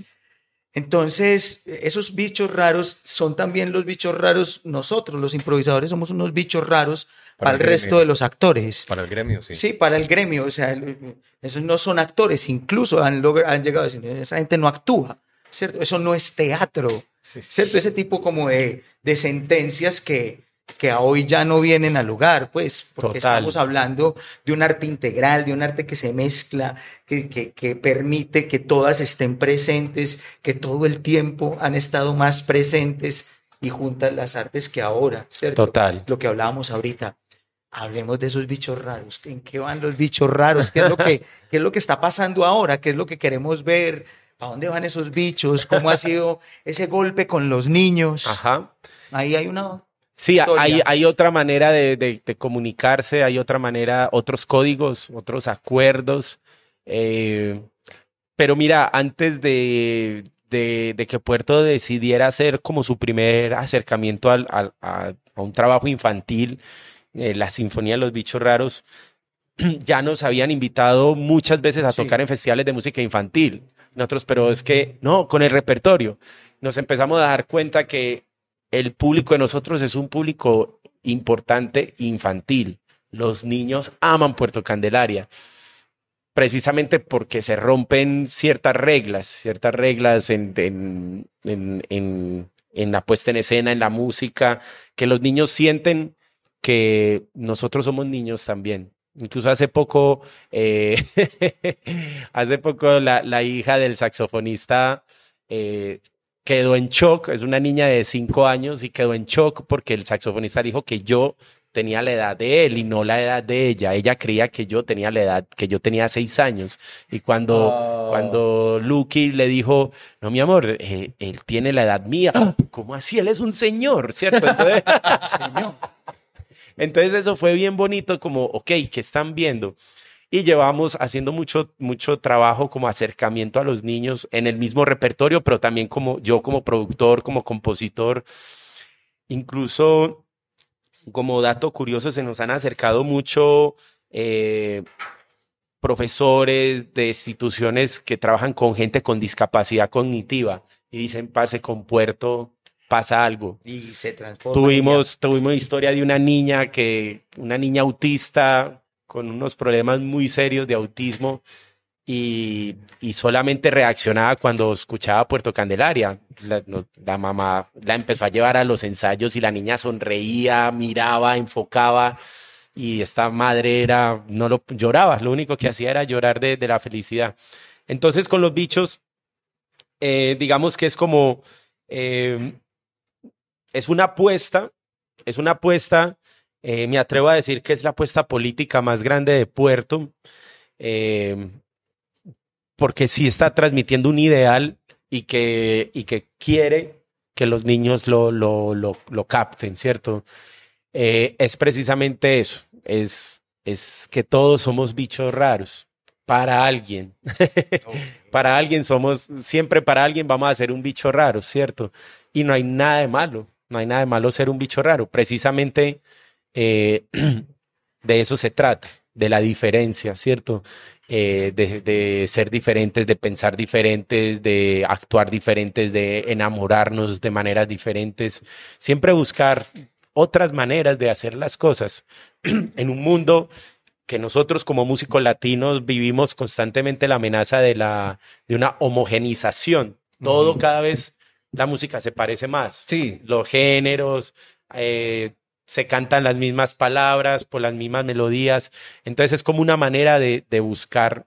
Entonces, esos bichos raros son también los bichos raros nosotros, los improvisadores somos unos bichos raros Para para, el el resto gremio. de los actores. Para el gremio, sí. Sí, para el gremio, o sea, el- esos no son actores, incluso han, logr- han llegado a decir, esa gente no actúa, ¿cierto? Eso no es teatro, ¿cierto? Ese tipo como de, de sentencias que, que a hoy ya no vienen al lugar, pues, porque Total. estamos hablando de un arte integral, de un arte que se mezcla, que, que, que permite que todas estén presentes, que todo el tiempo han estado más presentes y juntas las artes que ahora, ¿cierto? Total. Lo que hablábamos ahorita. Hablemos de esos bichos raros. ¿En qué van los bichos raros? ¿Qué es lo que, qué es lo que está pasando ahora? ¿Qué es lo que queremos ver? ¿Para dónde van esos bichos? ¿Cómo ha sido ese golpe con los niños? Ajá. Ahí hay una Sí, historia. hay, hay otra manera de, de- de comunicarse, hay otra manera, otros códigos, otros acuerdos. eh, pero mira, antes de, de- de que Puerto decidiera hacer como su primer acercamiento al- al- a, a un trabajo infantil, eh, la Sinfonía de los Bichos Raros, ya nos habían invitado muchas veces a Sí. tocar en festivales de música infantil. Nosotros, pero es que no, con el repertorio. Nos empezamos a dar cuenta que el público de nosotros es un público importante infantil. Los niños aman Puerto Candelaria, precisamente porque se rompen ciertas reglas, ciertas reglas en, en, en, en, en la puesta en escena, en la música, que los niños sienten que nosotros somos niños también. Incluso hace poco, eh, hace poco la, la hija del saxofonista eh, quedó en shock, es una niña de cinco años y quedó en shock porque el saxofonista dijo que yo tenía la edad de él y no la edad de ella. Ella creía que yo tenía la edad, que yo tenía seis años. Y cuando, Oh. cuando Lucky le dijo, no, mi amor, eh, él tiene la edad mía. ¿Cómo así? Él es un señor, ¿cierto? Entonces, entonces eso fue bien bonito, como, ok, ¿qué están viendo? Y llevamos haciendo mucho, mucho trabajo como acercamiento a los niños en el mismo repertorio, pero también como yo como productor, como compositor. Incluso como dato curioso, se nos han acercado mucho eh, profesores de instituciones que trabajan con gente con discapacidad cognitiva y dicen, parce, con Puerto pasa algo. Y se transforma. Tuvimos, tuvimos historia de una niña que, una niña autista con unos problemas muy serios de autismo y, y solamente reaccionaba cuando escuchaba Puerto Candelaria. La, no, la mamá la empezó a llevar a los ensayos y la niña sonreía, miraba, enfocaba y esta madre era, no lo lloraba, lo único que hacía era llorar de, de la felicidad. Entonces con los bichos, eh, digamos que es como... Eh, Es una apuesta, es una apuesta, eh, me atrevo a decir que es la apuesta política más grande de Puerto, eh, porque sí está transmitiendo un ideal y que, y que quiere que los niños lo, lo, lo, lo capten, ¿cierto? Eh, es precisamente eso, es, es que todos somos bichos raros. Para alguien, para alguien somos, siempre para alguien vamos a ser un bicho raro, ¿cierto? Y no hay nada de malo. No hay nada de malo ser un bicho raro. Precisamente eh, de eso se trata, de la diferencia, ¿cierto? Eh, de, de ser diferentes, de pensar diferentes, de actuar diferentes, de enamorarnos de maneras diferentes. Siempre buscar otras maneras de hacer las cosas en un mundo que nosotros como músicos latinos vivimos constantemente la amenaza de, la, de una homogenización. Todo uh-huh. Cada vez... La música se parece más. Sí. Los géneros, eh, se cantan las mismas palabras por las mismas melodías. Entonces es como una manera de, de buscar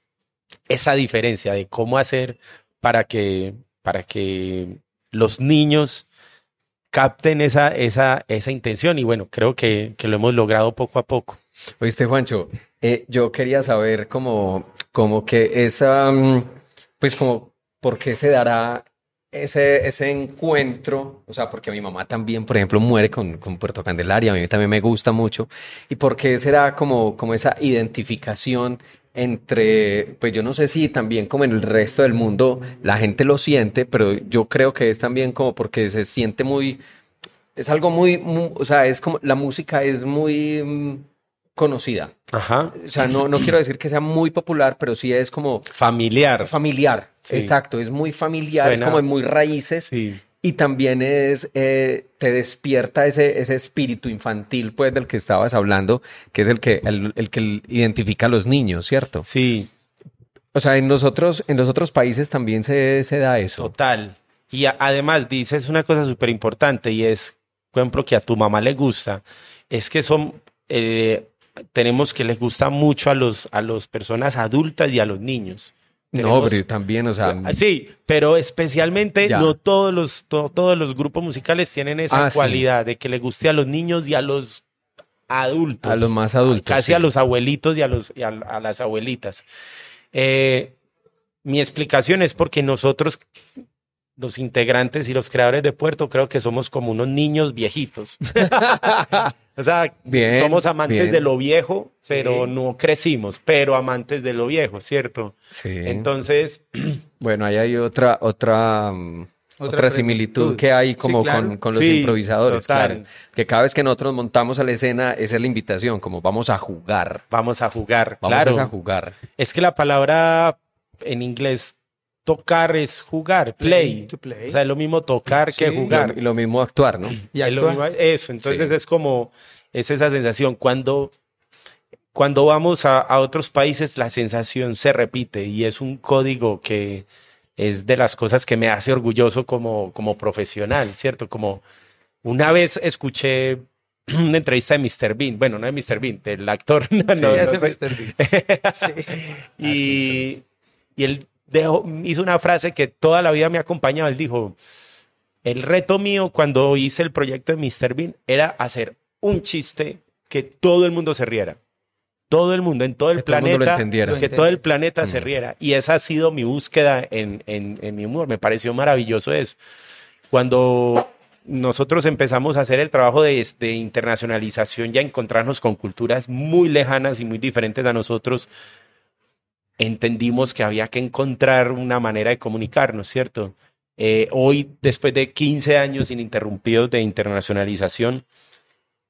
esa diferencia, de cómo hacer para que, para que los niños capten esa, esa, esa intención. Y bueno, creo que, que lo hemos logrado poco a poco. Oíste, Juancho, eh, yo quería saber cómo, cómo que esa, pues como, ¿por qué se dará Ese, ese encuentro? O sea, porque mi mamá también, por ejemplo, muere con, con Puerto Candelaria, a mí también me gusta mucho. ¿Y por qué será como, como esa identificación entre, pues yo no sé si también como en el resto del mundo la gente lo siente, pero yo creo que es también como porque se siente muy, es algo muy, muy o sea, es como, la música es muy mm, conocida. Ajá. O sea, no, no quiero decir que sea muy popular, pero sí es como... Familiar. Familiar, sí. Exacto. Es muy familiar, Suena... es como muy raíces. Sí. Y también es, eh, te despierta ese, ese espíritu infantil, pues, del que estabas hablando, que es el que, el, el que identifica a los niños, ¿cierto? Sí. O sea, en nosotros, en los otros países también se, se da eso. Total. Y a, además dices una cosa súper importante y es, por ejemplo, que a tu mamá le gusta, es que son... Eh, tenemos que les gusta mucho a los a las personas adultas y a los niños. Tenemos, no, pero también, o sea... Sí, pero especialmente ya. no todos los, to, todos los grupos musicales tienen esa ah, cualidad sí. de que les guste a los niños y a los adultos. A los más adultos. Casi sí. a los abuelitos y a, los, y a, a las abuelitas. Eh, mi explicación es porque nosotros... los integrantes y los creadores de Puerto, creo que somos como unos niños viejitos. O sea, bien, somos amantes bien. de lo viejo, pero sí. no crecimos, pero amantes de lo viejo, ¿cierto? Sí. Entonces... Bueno, ahí hay otra, otra, um, otra, otra similitud que hay como sí, claro. con, con los sí, improvisadores, total. Claro. Que cada vez que nosotros montamos a la escena, esa es la invitación, como vamos a jugar. Vamos a jugar, vamos claro. a jugar. Es que la palabra en inglés... tocar es jugar, play. play, play. O sea, es lo mismo tocar sí, que jugar. Y lo, lo mismo actuar, ¿no? Y es lo mismo, eso, entonces sí. es como, es esa sensación. Cuando, cuando vamos a, a otros países, la sensación se repite y es un código que es de las cosas que me hace orgulloso como, como profesional, ¿cierto? Como una vez escuché una entrevista de mister Bean, bueno, no de mister Bean, del actor. No, sí, no, ese no mister Bean. Sí. y, y él Dejo, hizo una frase que toda la vida me ha acompañado. Él dijo, el reto mío cuando hice el proyecto de mister Bean era hacer un chiste que todo el mundo se riera. Todo el mundo, en todo el que planeta, todo el mundo lo que todo el planeta mm. se riera. Y esa ha sido mi búsqueda en, en, en mi humor. Me pareció maravilloso eso. Cuando nosotros empezamos a hacer el trabajo de, de internacionalización y a encontrarnos con culturas muy lejanas y muy diferentes a nosotros, entendimos que había que encontrar una manera de comunicarnos, ¿cierto? Eh, hoy, después de quince años ininterrumpidos de internacionalización,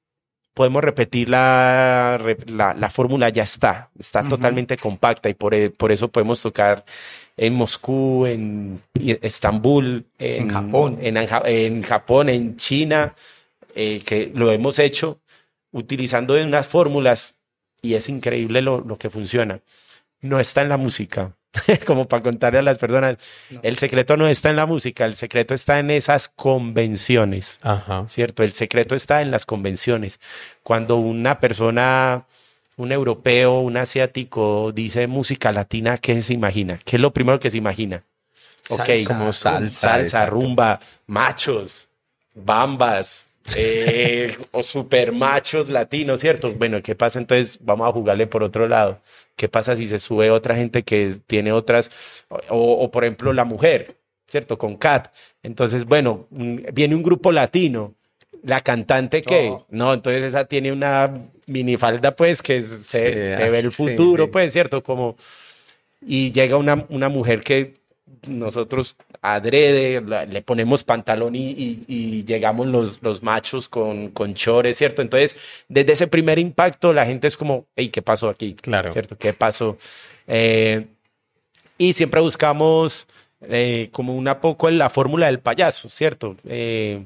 podemos repetir la, la, la fórmula, ya está, está uh-huh. totalmente compacta y por, por eso podemos tocar en Moscú, en Estambul, en, en Japón, en, en Japón, en China, eh, que lo hemos hecho utilizando unas fórmulas y es increíble lo, lo que funciona. No está en la música, como para contarle a las personas. No. El secreto no está en la música, el secreto está en esas convenciones, Ajá. ¿cierto? El secreto está en las convenciones. Cuando una persona, un europeo, un asiático dice música latina, ¿qué se imagina? ¿Qué es lo primero que se imagina? Salsa, ok, como salsa, salsa rumba, machos, bambas, eh, o super machos latinos, ¿cierto? Bueno, ¿qué pasa entonces? Vamos a jugarle por otro lado. ¿Qué pasa si se sube otra gente que tiene otras, o, o por ejemplo la mujer, ¿cierto? Con Cat. Entonces, bueno, viene un grupo latino, la cantante que, oh. no, entonces esa tiene una minifalda pues que se, sí, se ve el futuro, sí, sí. pues, ¿cierto? Como, y llega una, una mujer que nosotros adrede, le ponemos pantalón y, y, y llegamos los, los machos con, con chores, ¿cierto? Entonces, desde ese primer impacto, la gente es como, hey, ¿qué pasó aquí? Claro. ¿Cierto? ¿Qué pasó? Eh, y siempre buscamos eh, como una poco en la fórmula del payaso, ¿cierto? Eh,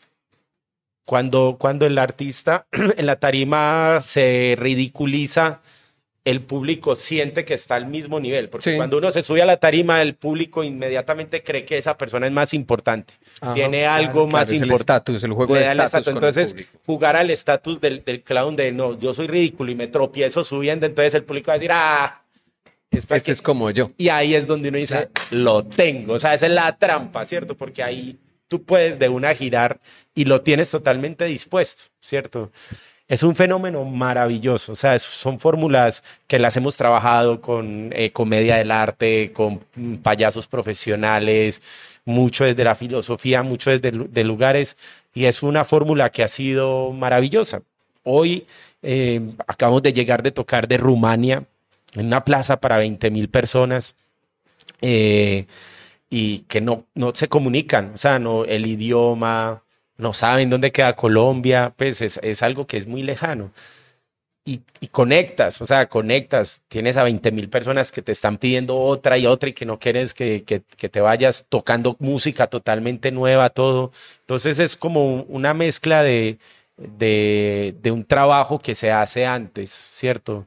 cuando, cuando el artista en la tarima se ridiculiza, el público siente que está al mismo nivel, porque sí. cuando uno se sube a la tarima, el público inmediatamente cree que esa persona es más importante, Ajá, tiene algo claro, más claro, importante. El estatus, el juego de estatus. Entonces, jugar al estatus del, del clown de no, yo soy ridículo y me tropiezo subiendo, entonces el público va a decir, ah, este aquí. Es como yo. Y ahí es donde uno dice, claro. lo tengo, o sea, esa es la trampa, ¿cierto? Porque ahí tú puedes de una girar y lo tienes totalmente dispuesto, ¿cierto? Es un fenómeno maravilloso, o sea, son fórmulas que las hemos trabajado con eh, comedia del arte, con payasos profesionales, mucho desde la filosofía, mucho desde de lugares, y es una fórmula que ha sido maravillosa. Hoy eh, acabamos de llegar de tocar de Rumania, en una plaza para veinte mil personas, eh, y que no, no se comunican, o sea, no, el idioma... no saben dónde queda Colombia, pues es, es algo que es muy lejano. Y, y conectas, o sea, conectas, tienes a veinte mil personas que te están pidiendo otra y otra y que no quieres que, que, que te vayas tocando música totalmente nueva, todo. Entonces es como una mezcla de, de, de un trabajo que se hace antes, ¿cierto?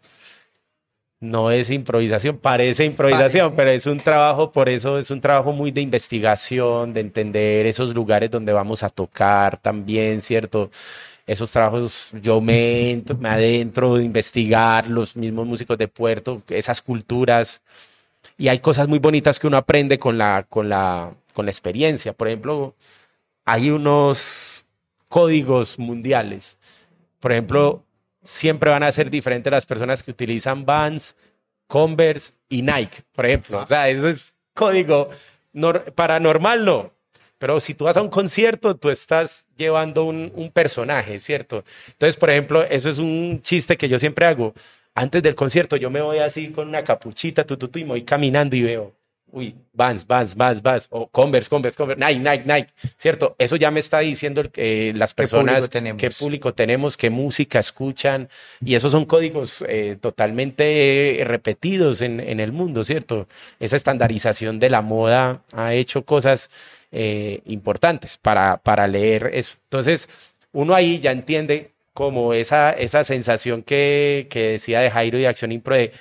No es improvisación, parece improvisación, parece. Pero es un trabajo, por eso es un trabajo muy de investigación, de entender esos lugares donde vamos a tocar también, ¿cierto? Esos trabajos yo me, entro, me adentro de investigar los mismos músicos de Puerto, esas culturas, y hay cosas muy bonitas que uno aprende con la, con la, con la experiencia. Por ejemplo, hay unos códigos mundiales, por ejemplo, siempre van a ser diferentes las personas que utilizan Vans, Converse y Nike, por ejemplo. O sea, eso es código nor- paranormal, no. Pero si tú vas a un concierto, tú estás llevando un, un personaje, ¿cierto? Entonces, por ejemplo, eso es un chiste que yo siempre hago. Antes del concierto, yo me voy así con una capuchita, tu, tu, tu, y me voy caminando y veo, uy, Vans, Vans, Vans, Vans, o Converse, Converse, Converse, Nike, Nike, Nike, ¿cierto? Eso ya me está diciendo eh, las personas ¿Qué público, qué público tenemos, qué música escuchan, y esos son códigos eh, totalmente eh, repetidos en, en el mundo, ¿cierto? Esa estandarización de la moda ha hecho cosas eh, importantes para, para leer eso. Entonces, uno ahí ya entiende como esa, esa sensación que, que decía de Jairo y Acción Impro de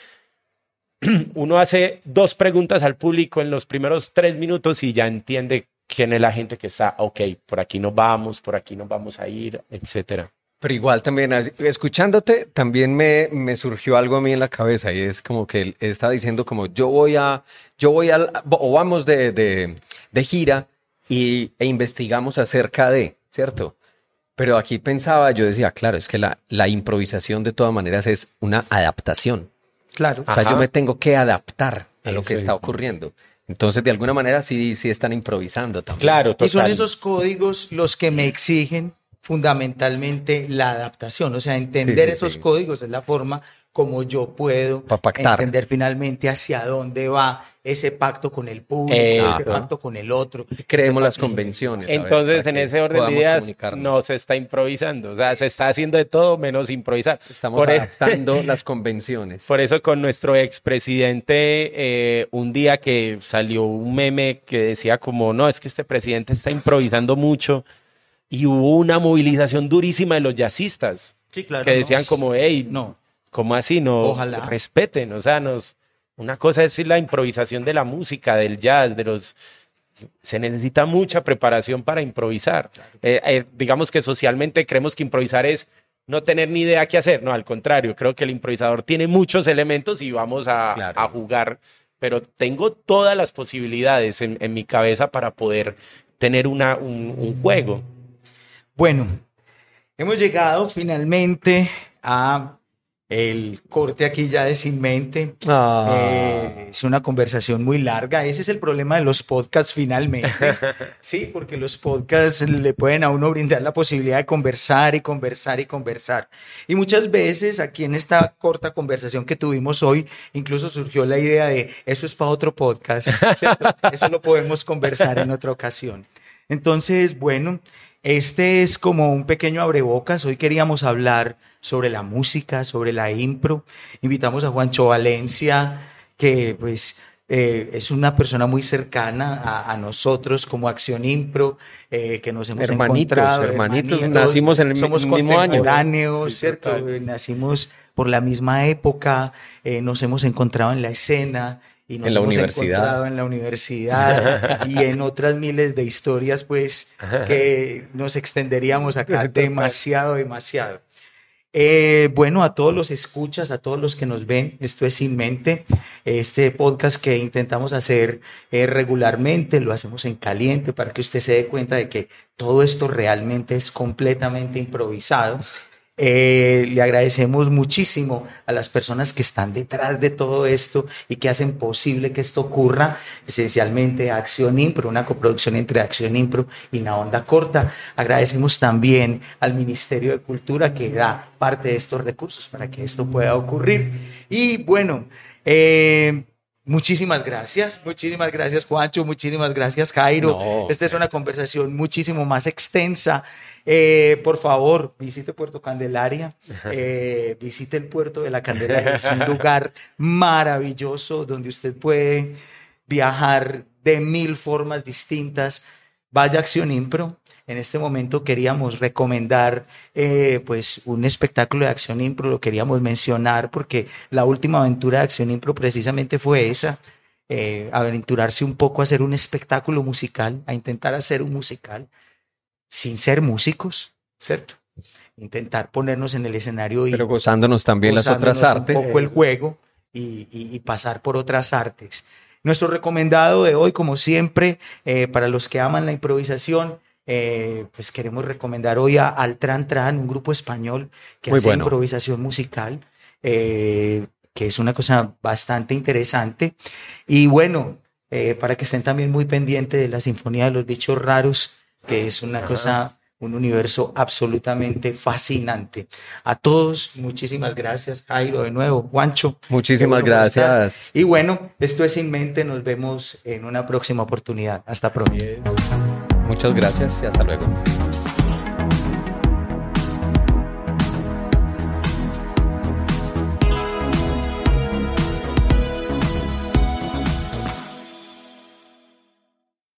uno hace dos preguntas al público en los primeros tres minutos y ya entiende quién es la gente que está, ok, por aquí nos vamos, por aquí nos vamos a ir, etcétera. Pero igual también, escuchándote, también me, me surgió algo a mí en la cabeza y es como que él está diciendo como yo voy a, yo voy al, o vamos de, de, de gira y, e investigamos acerca de, ¿cierto? Pero aquí pensaba, yo decía, claro, es que la, la improvisación de todas maneras es una adaptación. Claro. O sea, Ajá. yo me tengo que adaptar a lo Eso que está ocurriendo. Entonces, de alguna manera, sí, sí están improvisando también. Claro, total. Y son esos códigos los que me exigen fundamentalmente la adaptación. O sea, entender sí, sí, esos sí. códigos es la forma como yo puedo Pa' pactar. entender finalmente hacia dónde va ese pacto con el público, Eh, ese pacto con el otro. Creemos este las pacto- convenciones. a ver, Entonces, para en que ese orden de podamos ideas, comunicarnos. no se está improvisando. O sea, se está haciendo de todo menos improvisar. Estamos Por e- adaptando las convenciones. Por eso con nuestro expresidente, eh, un día que salió un meme que decía como, no, es que este presidente está improvisando mucho, y hubo una movilización durísima de los jazzistas, Sí, claro, que no. decían como, hey, No. ¿cómo así? No, Ojalá. respeten, o sea, nos, una cosa es la improvisación de la música, del jazz, de los... Se necesita mucha preparación para improvisar. Eh, eh, digamos que socialmente creemos que improvisar es no tener ni idea qué hacer. No, al contrario, creo que el improvisador tiene muchos elementos y vamos a, Claro. a jugar, pero tengo todas las posibilidades en, en mi cabeza para poder tener una, un, un juego. Bueno, hemos llegado finalmente a el corte aquí ya de Sin Mente. Ah. Eh, es una conversación muy larga. Ese es el problema de los podcasts finalmente. Sí, porque los podcasts le pueden a uno brindar la posibilidad de conversar y conversar y conversar. Y muchas veces aquí en esta corta conversación que tuvimos hoy, incluso surgió la idea de eso es para otro podcast, ¿cierto? Eso lo podemos conversar en otra ocasión. Entonces, bueno, este es como un pequeño abrebocas. Hoy queríamos hablar sobre la música, sobre la impro. Invitamos a Juancho Valencia, que pues eh, es una persona muy cercana a, a nosotros como Acción Impro, eh, que nos hemos Hermanitos, encontrado. hermanitos, nacimos en el somos mismo año. contemporáneos, Sí, ¿cierto? total. Eh, Nacimos por la misma época, eh, nos hemos encontrado en la escena. Y nos En la hemos universidad. encontrado en la universidad y en otras miles de historias, pues, que nos extenderíamos acá demasiado, demasiado. Eh, bueno, a todos los escuchas, a todos los que nos ven, esto es Sin Mente, este podcast que intentamos hacer eh, regularmente, lo hacemos en caliente para que usted se dé cuenta de que todo esto realmente es completamente improvisado. Eh, le agradecemos muchísimo a las personas que están detrás de todo esto y que hacen posible que esto ocurra, esencialmente a Acción Impro, una coproducción entre Acción Impro y La Onda Corta. Agradecemos también al Ministerio de Cultura que da parte de estos recursos para que esto pueda ocurrir. Y bueno, eh, muchísimas gracias, muchísimas gracias Juancho, muchísimas gracias Jairo. No. Esta es una conversación muchísimo más extensa. Eh, por favor, visite Puerto Candelaria, eh, visite el puerto de la Candelaria, es un lugar maravilloso donde usted puede viajar de mil formas distintas. Vaya a Acción Impro. En este momento queríamos recomendar eh, pues un espectáculo de Acción Impro, lo queríamos mencionar porque la última aventura de Acción Impro precisamente fue esa, eh, aventurarse un poco a hacer un espectáculo musical, a intentar hacer un musical sin ser músicos, ¿cierto? Intentar ponernos en el escenario y Pero gozándonos también las gozándonos otras artes. un poco el juego y, y- y pasar por otras artes. Nuestro recomendado de hoy, como siempre, eh, para los que aman la improvisación, eh, pues queremos recomendar hoy a Al Tran Tran, un grupo español que Muy hace bueno. improvisación musical, eh, que es una cosa bastante interesante. Y bueno, eh, para que estén también muy pendientes de la Sinfonía de los Bichos Raros, que es una cosa, un universo absolutamente fascinante. A todos, muchísimas gracias, Jairo, de nuevo, Juancho. Muchísimas qué bueno estar. gracias. Y bueno, esto es Sin Mente, nos vemos en una próxima oportunidad. Hasta pronto. Muchas gracias y hasta luego.